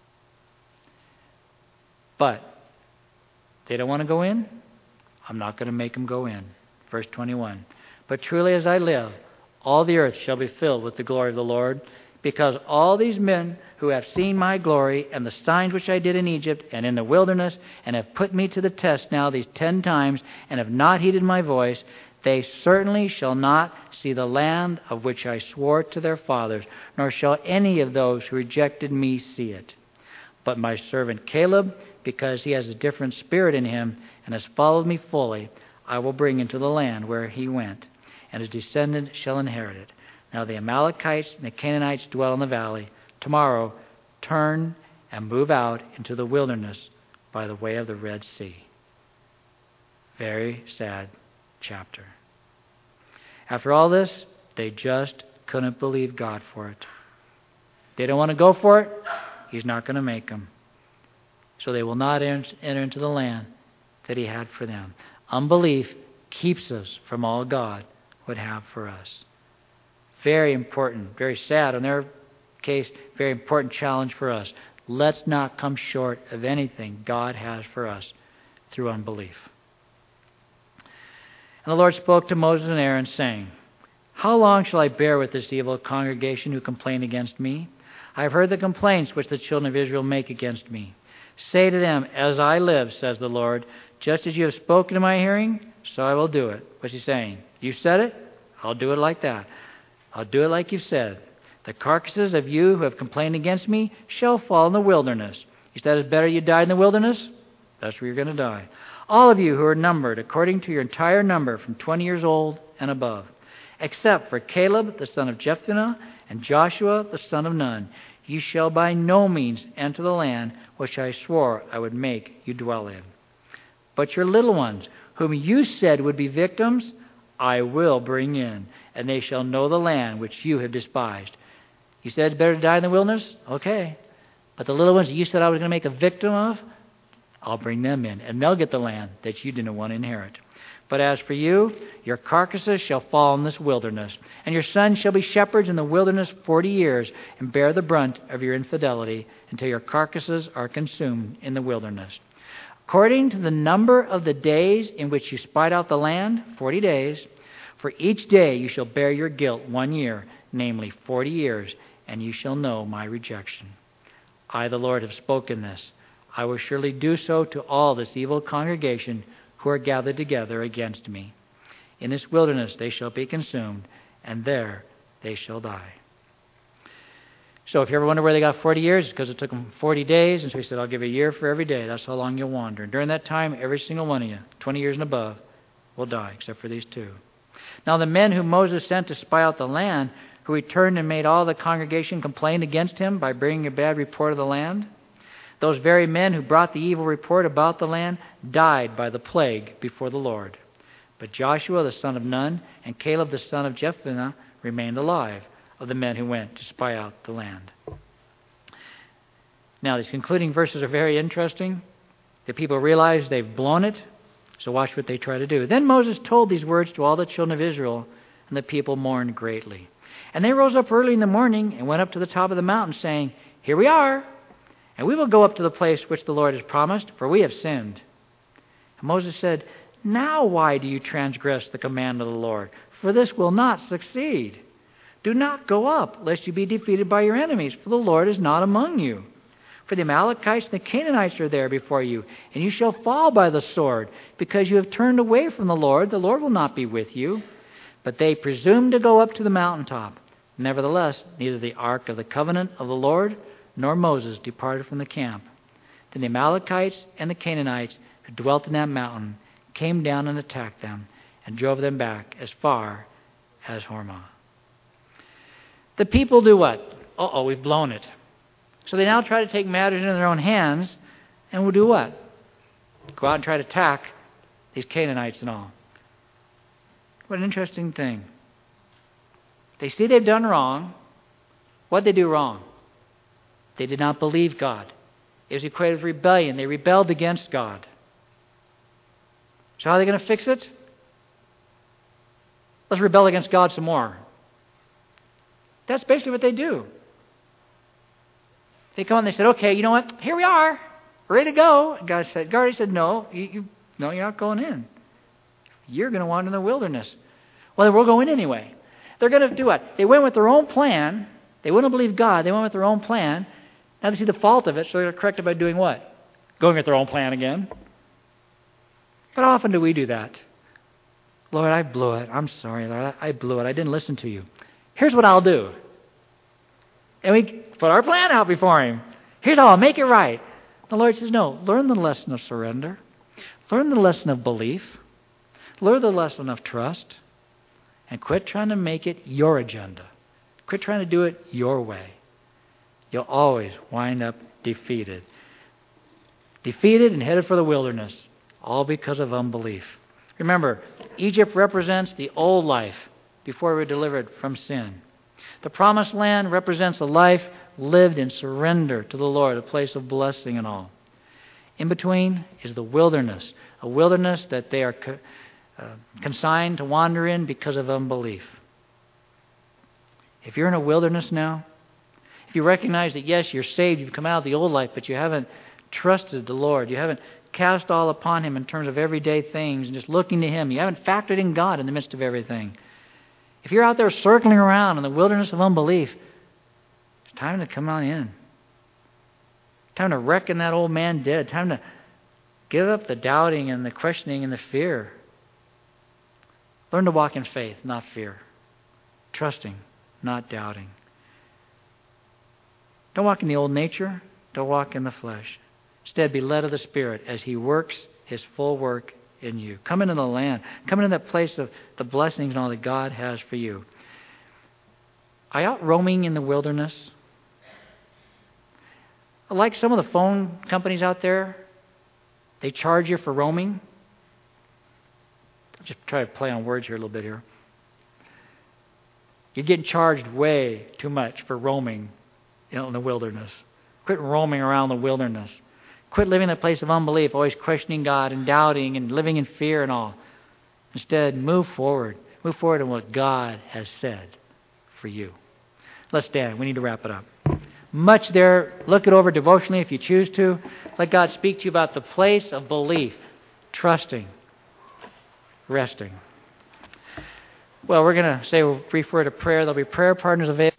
But they don't want to go in? I'm not going to make them go in. Verse twenty-one, but truly as I live, all the earth shall be filled with the glory of the Lord, because all these men who have seen my glory and the signs which I did in Egypt and in the wilderness, and have put me to the test now these ten times, and have not heeded my voice, they certainly shall not see the land of which I swore to their fathers, nor shall any of those who rejected me see it. But my servant Caleb, because he has a different spirit in him, and has followed me fully, I will bring into the land where he went, and his descendants shall inherit it. Now the Amalekites and the Canaanites dwell in the valley. Tomorrow turn and move out into the wilderness by the way of the Red Sea. Very sad chapter. After all this, they just couldn't believe God for it. They don't want to go for it. He's not going to make them. So they will not enter into the land that He had for them. Unbelief keeps us from all God would have for us. Very important, very sad in their case, very important challenge for us. Let's not come short of anything God has for us through unbelief. And the Lord spoke to Moses and Aaron, saying, how long shall I bear with this evil congregation who complain against me? I have heard the complaints which the children of Israel make against me. Say to them, as I live, says the Lord, just as you have spoken in my hearing, so I will do it. What's He saying? You said it? I'll do it like that. I'll do it like you've said. The carcasses of you who have complained against me shall fall in the wilderness. He said it's better you died in the wilderness? That's where you're going to die. All of you who are numbered according to your entire number from twenty years old and above, except for Caleb the son of Jephunneh and Joshua the son of Nun, you shall by no means enter the land which I swore I would make you dwell in. But your little ones, whom you said would be victims, I will bring in, and they shall know the land which you have despised. You said it's better to die in the wilderness? Okay. But the little ones that you said I was going to make a victim of, I'll bring them in, and they'll get the land that you didn't want to inherit. But as for you, your carcasses shall fall in this wilderness, and your sons shall be shepherds in the wilderness forty years, and bear the brunt of your infidelity until your carcasses are consumed in the wilderness. According to the number of the days in which you spied out the land, forty days, for each day you shall bear your guilt one year, namely forty years, and you shall know my rejection. I, the Lord, have spoken this. I will surely do so to all this evil congregation who are gathered together against me. In this wilderness they shall be consumed, and there they shall die. So if you ever wonder where they got forty years, it's because it took them forty days, and so he said, I'll give a year for every day. That's how long you'll wander. And during that time, every single one of you, twenty years and above, will die, except for these two. Now the men whom Moses sent to spy out the land, who returned and made all the congregation complain against him by bringing a bad report of the land, those very men who brought the evil report about the land died by the plague before the Lord. But Joshua the son of Nun and Caleb the son of Jephunneh remained alive, of the men who went to spy out the land. Now, these concluding verses are very interesting. The people realize they've blown it, so watch what they try to do. Then Moses told these words to all the children of Israel, and the people mourned greatly. And they rose up early in the morning and went up to the top of the mountain, saying, Here we are, and we will go up to the place which the Lord has promised, for we have sinned. And Moses said, Now why do you transgress the command of the Lord? For this will not succeed. Do not go up, lest you be defeated by your enemies, for the Lord is not among you. For the Amalekites and the Canaanites are there before you, and you shall fall by the sword, because you have turned away from the Lord. The Lord will not be with you. But they presumed to go up to the mountaintop. Nevertheless, neither the ark of the covenant of the Lord nor Moses departed from the camp. Then the Amalekites and the Canaanites who dwelt in that mountain came down and attacked them, and drove them back as far as Hormah. The people do what? Uh-oh, we've blown it. So they now try to take matters into their own hands, and will do what? Go out and try to attack these Canaanites and all. What an interesting thing. They see they've done wrong. What did they do wrong? They did not believe God. It was equated with rebellion. They rebelled against God. So how are they going to fix it? Let's rebel against God some more. That's basically what they do. They come and they said, okay, you know what? Here we are. Ready to go. And God said, God said, no, you, you, no, you're not going in. You're going to wander in the wilderness. Well, then we'll go in anyway. They're going to do what? They went with their own plan. They wouldn't believe God. They went with their own plan. Now they see the fault of it, so they're corrected by doing what? Going with their own plan again. But how often do we do that? Lord, I blew it. I'm sorry, Lord. I blew it. I didn't listen to you. Here's what I'll do. And we put our plan out before Him. Here's how I'll make it right. The Lord says, no, learn the lesson of surrender. Learn the lesson of belief. Learn the lesson of trust. And quit trying to make it your agenda. Quit trying to do it your way. You'll always wind up defeated. Defeated and headed for the wilderness. All because of unbelief. Remember, Egypt represents the old life before we were delivered from sin. The promised land represents a life lived in surrender to the Lord, a place of blessing and all. In between is the wilderness, a wilderness that they are co- uh, consigned to wander in because of unbelief. If you're in a wilderness now, if you recognize that, yes, you're saved, you've come out of the old life, but you haven't trusted the Lord, you haven't cast all upon Him in terms of everyday things and just looking to Him, you haven't factored in God in the midst of everything. If you're out there circling around in the wilderness of unbelief, it's time to come on in. Time to reckon that old man dead. Time to give up the doubting and the questioning and the fear. Learn to walk in faith, not fear. Trusting, not doubting. Don't walk in the old nature. Don't walk in the flesh. Instead, be led of the Spirit as He works His full work in you. Come into the land. Come into that place of the blessings and all that God has for you. Are you out roaming in the wilderness? Like some of the phone companies out there, they charge you for roaming. I'll just try to play on words here a little bit here. You're getting charged way too much for roaming in the wilderness. Quit roaming around the wilderness. Quit living in a place of unbelief, always questioning God and doubting and living in fear and all. Instead, move forward. Move forward in what God has said for you. Let's stand. We need to wrap it up. Much there. Look it over devotionally if you choose to. Let God speak to you about the place of belief, trusting, resting. Well, we're going to say a brief word of prayer. There'll be prayer partners available.